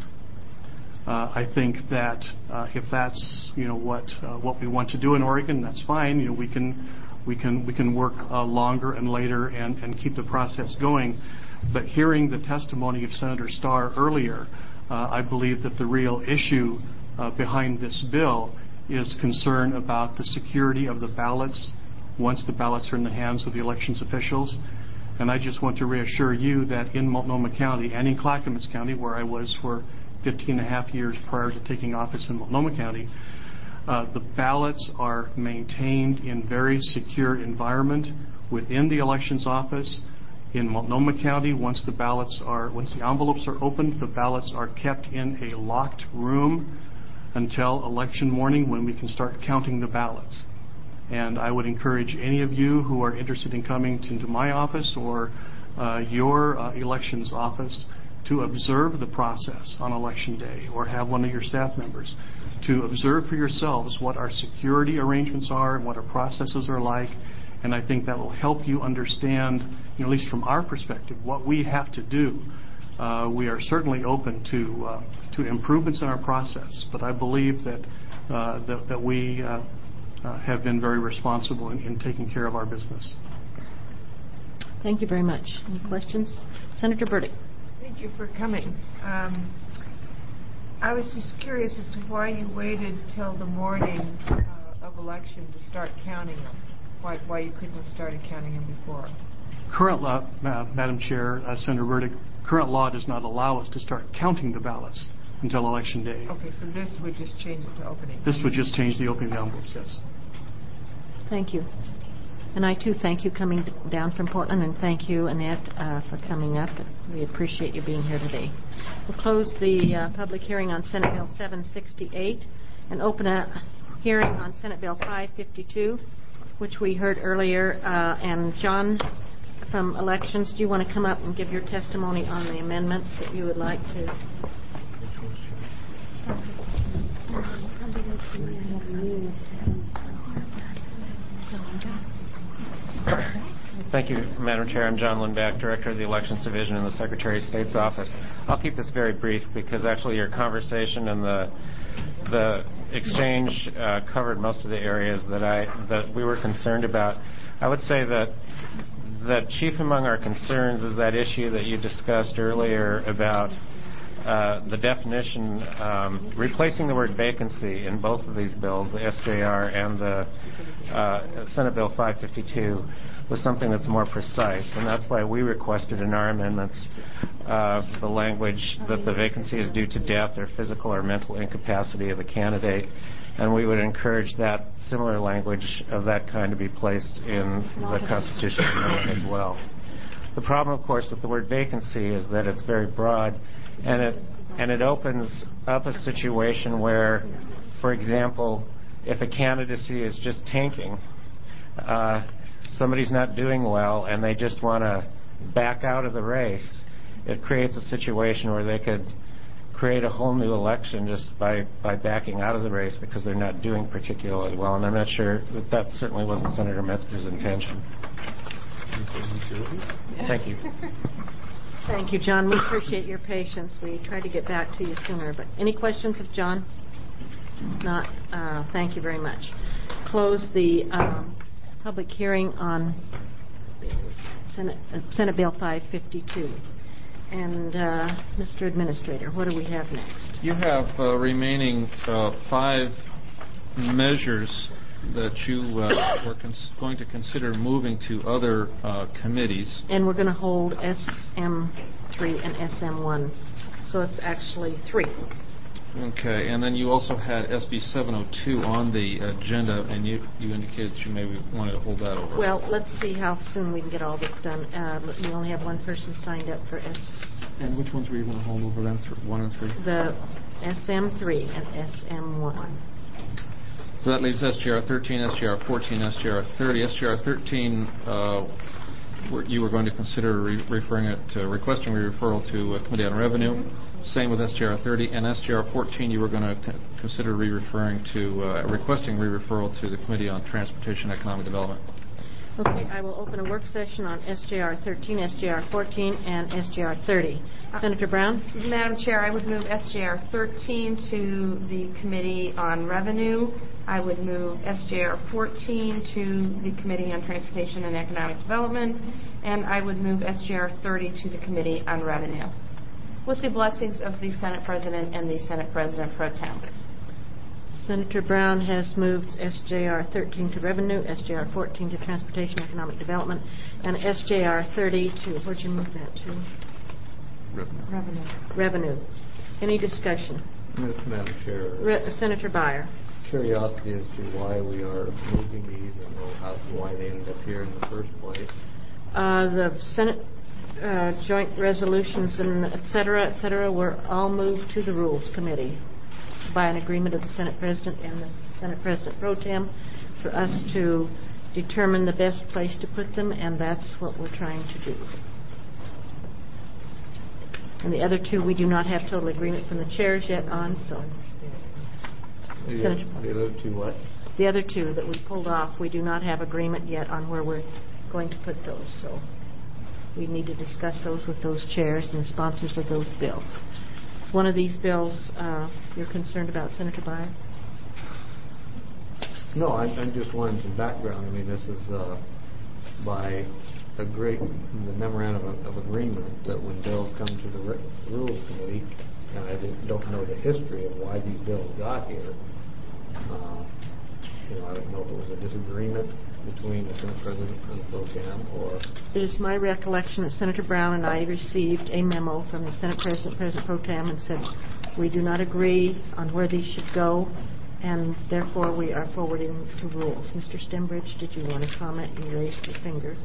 I think that if that's what we want to do in Oregon, that's fine. We can work longer and later and keep the process going. But hearing the testimony of Senator Starr earlier, I believe that the real issue behind this bill is concern about the security of the ballots once the ballots are in the hands of the elections officials. And I just want to reassure you that in Multnomah County and in Clackamas County, where I was for 15 and a half years prior to taking office in Multnomah County, the ballots are maintained in very secure environment within the elections office. In Multnomah County, once the envelopes are opened, the ballots are kept in a locked room until election morning when we can start counting the ballots. And I would encourage any of you who are interested in coming into my office or your elections office to observe the process on Election Day, or have one of your staff members to observe for yourselves what our security arrangements are and what our processes are like. And I think that will help you understand, at least from our perspective, what we have to do. We are certainly open to improvements in our process, but I believe that that we have been very responsible in taking care of our business. Thank you very much. Any questions? Senator Burdick. Thank you for coming. I was just curious as to why you waited till the morning of election to start counting them. Why you couldn't have started counting them before? Current law, Madam Chair, Senator Burdick, current law does not allow us to start counting the ballots until Election Day. Okay, so this would just change it to opening. This would just change the opening envelopes, yes. Thank you. And I, too, thank you coming down from Portland, and thank you, Annette, for coming up. We appreciate you being here today. We'll close the public hearing on Senate Bill 768 and open a hearing on Senate Bill 552, which we heard earlier. And John from Elections, do you want to come up and give your testimony on the amendments that you would like to? Thank you, Madam Chair. I'm John Lindback, Director of the Elections Division in the Secretary of State's office. I'll keep this very brief because actually your conversation and the exchange covered most of the areas that we were concerned about. I would say that chief among our concerns is that issue that you discussed earlier about the definition, replacing the word vacancy in both of these bills, the SJR and the Senate Bill 552, with something that's more precise. And that's why we requested in our amendments the language that the vacancy is due to death or physical or mental incapacity of the candidate. And we would encourage that similar language of that kind to be placed in the Constitutional Amendment as well. The problem, of course, with the word vacancy is that it's very broad, and it opens up a situation where, for example, if a candidacy is just tanking, somebody's not doing well and they just want to back out of the race, it creates a situation where they could create a whole new election just by backing out of the race because they're not doing particularly well. And I'm not sure that certainly wasn't Senator Metzger's intention. Thank you. Thank you, John. We appreciate your patience. We tried to get back to you sooner. But any questions of John? Not. Thank you very much. Close the public hearing on Senate Bill 552. And Mr. Administrator, what do we have next? You have remaining 5 measures that you were going to consider moving to other committees. And we're going to hold SM3 and SM1. So it's actually 3. Okay, and then you also had SB 702 on the agenda, and you indicated you maybe wanted to hold that over. Well, let's see how soon we can get all this done. We only have one person signed up for And which ones were you going to hold over then, 1 and 3? The SM3 and SM1. So that leaves SJR 13, SJR 14, SJR 30. SJR 13, you were going to consider referring it to requesting referral to Committee on Revenue. Same with SJR 30. And SJR 14, you were going to consider referring to requesting referral to the Committee on Transportation and Economic Development. Okay, I will open a work session on SJR 13, SJR 14, and SJR 30. Senator Brown? Madam Chair, I would move SJR 13 to the Committee on Revenue. I would move SJR 14 to the Committee on Transportation and Economic Development. And I would move SJR 30 to the Committee on Revenue, with the blessings of the Senate President and the Senate President Pro Tem. Senator Brown has moved SJR 13 to Revenue, SJR 14 to Transportation and Economic Development, and SJR 30 to, where'd you move that to? Revenue. Any discussion? Madam Chair. Senator Beyer. Curiosity as to why we are moving these and why they ended up here in the first place. The Senate joint resolutions and et cetera, were all moved to the Rules Committee by an agreement of the Senate President and the Senate President Pro Tem for us to determine the best place to put them, and that's what we're trying to do. And the other 2 we do not have total agreement from the chairs yet on, so. The other 2 what? The other 2 that we pulled off, we do not have agreement yet on where we're going to put those, so we need to discuss those with those chairs and the sponsors of those bills. Is one of these bills you're concerned about, Senator Beyer? No, I'm just wanting some background. I mean, this is by the memorandum of agreement that when bills come to the Rules Committee, and I don't know the history of why these bills got here. I don't know if it was a disagreement between the Senate President and the Pro Tem, or... It is my recollection that Senator Brown and I received a memo from the Senate President, President Pro Tem, and said, we do not agree on where these should go, and therefore we are forwarding the rules. Mr. Stembridge, did you want to comment? You raised your finger.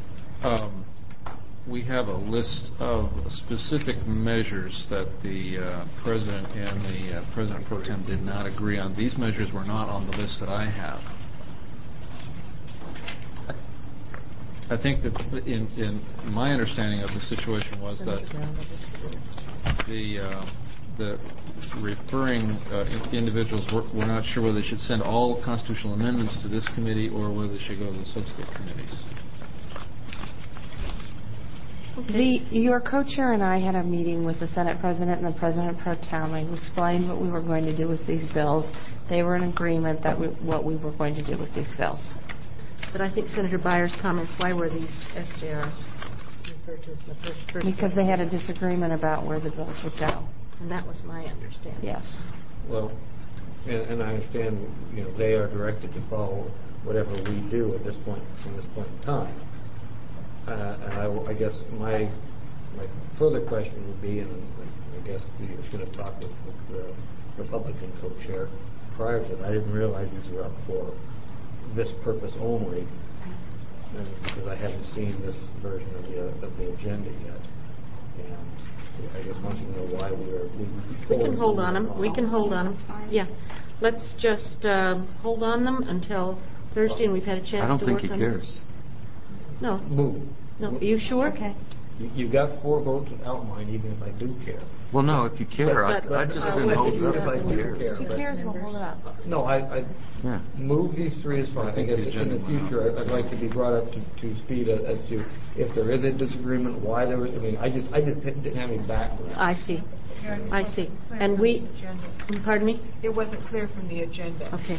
We have a list of specific measures that the President and the President Pro Tem did not agree on. These measures were not on the list that I have. I think that in my understanding of the situation was that the referring individuals were not sure whether they should send all constitutional amendments to this committee or whether they should go to the sub-state committees. Your co-chair and I had a meeting with the Senate President and the President Pro Tem. I explained what we were going to do with these bills. They were in agreement that what we were going to do with these bills. But I think Senator Byers' comments, why were these SJRs referred to as the first? Because they had a disagreement about where the bills would go. And that was my understanding. Yes. Well, and I understand, they are directed to follow whatever we do at this point, from this point in time. And I guess my further question would be, and I guess you should have talked with the Republican co-chair prior to this. I didn't realize these were up for this purpose only, because I haven't seen this version of the agenda yet. And I just want to know why we can hold on them. We can hold on them. Yeah. Let's just hold on them until Thursday, and we've had a chance to work on them. I don't think he cares. No. Move. No. Are you sure? Okay. You got 4 votes without mine, even if I do care. Well, no, if you care, I'd just send hold up. If I do care. If he cares, we'll hold it up. No, I move these 3 is fine. I guess in the future, I'd like to be brought up to speed as to if there is a disagreement, why there was. I mean, I just didn't have any background. I see. And pardon me? It wasn't clear from the agenda. Okay.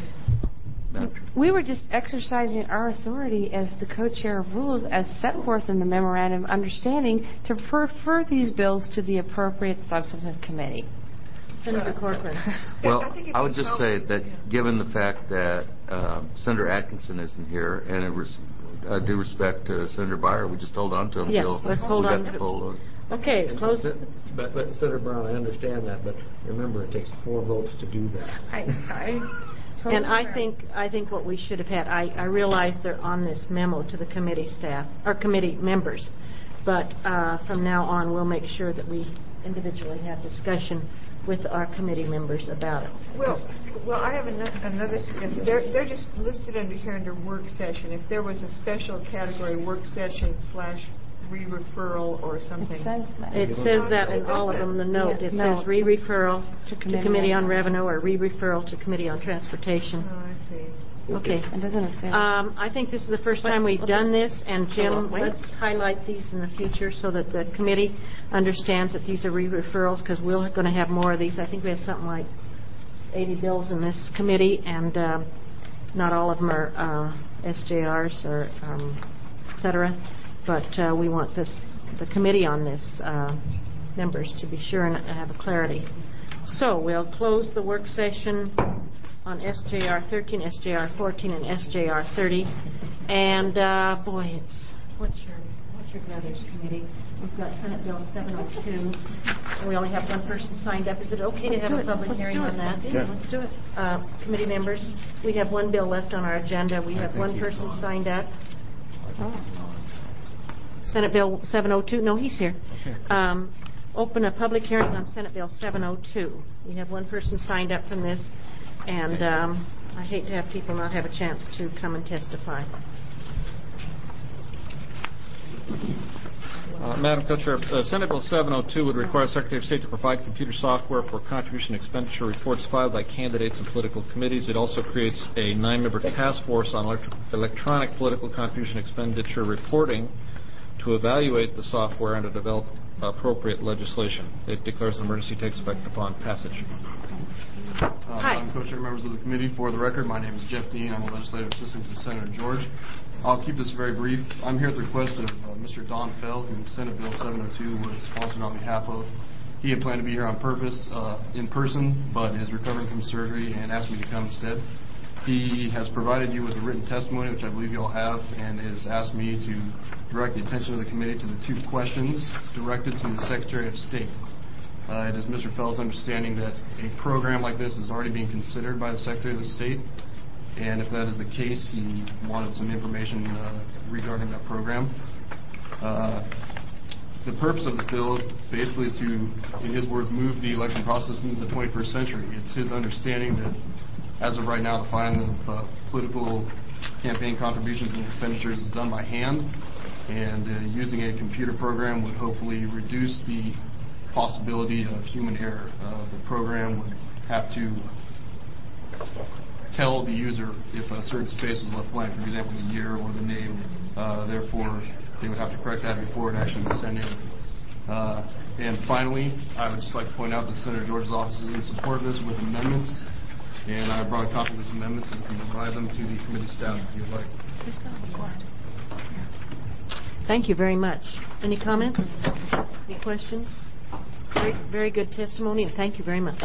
We were just exercising our authority as the co-chair of rules as set forth in the memorandum of understanding to refer these bills to the appropriate substantive committee. Senator Corcoran. Well, I would just say that given the fact that Senator Atkinson isn't here, and in due respect to Senator Byer, we just hold on to him. Yes, let's hold on. Okay, close. But Senator Brown, I understand that, but remember, it takes 4 votes to do that. And I think what we should have had, I realize they're on this memo to the committee staff, or committee members, but from now on we'll make sure that we individually have discussion with our committee members about it. Well, I have another suggestion. They're just listed under work session. If there was a special category, work session / re-referral or something. It says that in all of them, the note. It says re-referral to Committee on Revenue or re-referral to Committee on Transportation. Oh, I see. Okay. And doesn't it say I think this is the first time we've done this, and Jim, let's highlight these in the future so that the committee understands that these are re-referrals, because we're going to have more of these. I think we have something like 80 bills in this committee, and not all of them are SJRs or et cetera. But we want the committee on this members to be sure and have a clarity. So we'll close the work session on SJR 13, SJR 14, and SJR 30. And what's your brothers committee? We've got Senate Bill 702. We only have 1 person signed up. Is it okay to have a public hearing on that? Yeah, let's do it. Committee members, we have 1 bill left on our agenda. We have 1 person signed up. Senate Bill 702. No, he's here. Okay. Open a public hearing on Senate Bill 702. We have 1 person signed up from this, and I hate to have people not have a chance to come and testify. Madam Co-Chair, Senate Bill 702 would require Secretary of State to provide computer software for contribution expenditure reports filed by candidates and political committees. It also creates a 9-member task force on electronic political contribution expenditure reporting to evaluate the software and to develop appropriate legislation. It declares an emergency takes effect upon passage. Hi. Madam Co-Chair, members of the committee, for the record, my name is Jeff Dean. I'm a legislative assistant to Senator George. I'll keep this very brief. I'm here at the request of Mr. Don Fell, who Senate Bill 702 was sponsored on behalf of. He had planned to be here on purpose, in person, but is recovering from surgery and asked me to come instead. He has provided you with a written testimony, which I believe you all have, and has asked me to direct the attention of the committee to the 2 questions directed to the Secretary of State. It is Mr. Fell's understanding that a program like this is already being considered by the Secretary of State, and if that is the case, he wanted some information regarding that program. The purpose of the bill basically is to, in his words, move the election process into the 21st century. It's his understanding that as of right now, the filing of political campaign contributions and expenditures is done by hand, and using a computer program would hopefully reduce the possibility of human error. The program would have to tell the user if a certain space was left blank, for example, the year or the name. Therefore, they would have to correct that before it actually was sent in. And finally, I would just like to point out that Senator George's office is in support of this with amendments, and I brought a copy of these amendments and can provide them to the committee staff if you'd like. Thank you very much. Any comments? Any questions? Very good testimony, and thank you very much.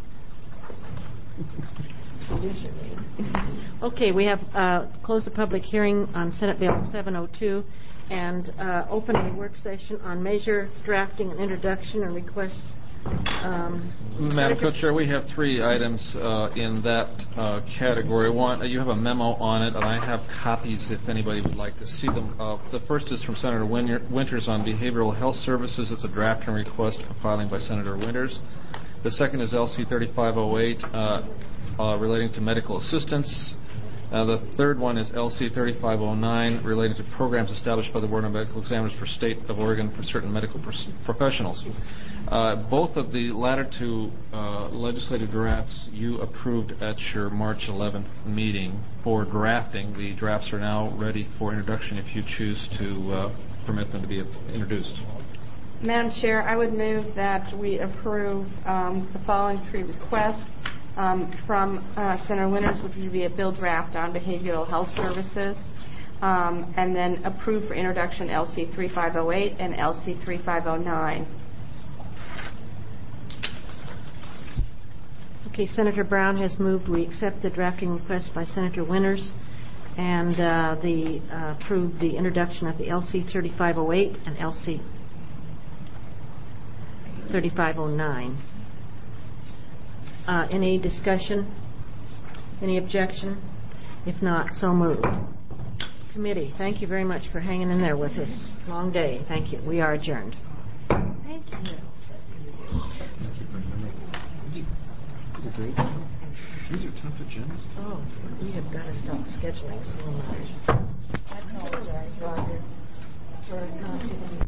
Okay, we have closed the public hearing on Senate Bill 702 and opened a work session on measure drafting and introduction and requests. Madam Co-Chair, we have 3 items in that category. One, you have a memo on it, and I have copies if anybody would like to see them. The first is from Senator Winters on behavioral health services. It's a draft and request for filing by Senator Winters. The second is LC 3508 relating to medical assistance. The third one is LC 3509 relating to programs established by the Board of Medical Examiners for State of Oregon for certain medical professionals. Both of the latter 2 legislative drafts you approved at your March 11th meeting for drafting. The drafts are now ready for introduction if you choose to permit them to be introduced. Madam Chair, I would move that we approve the following 3 requests from Senator Winters, which would be a bill draft on behavioral health services, and then approve for introduction LC 3508 and LC 3509. Okay, Senator Brown has moved we accept the drafting request by Senator Winters and approve the introduction of the LC 3508 and LC 3509. Any discussion? Any objection? If not, so moved. Committee, thank you very much for hanging in there with us. Long day. Thank you. We are adjourned. Thank you. These are tough agendas. Oh, we have got to stop scheduling so much. I apologize, Roger, for not giving you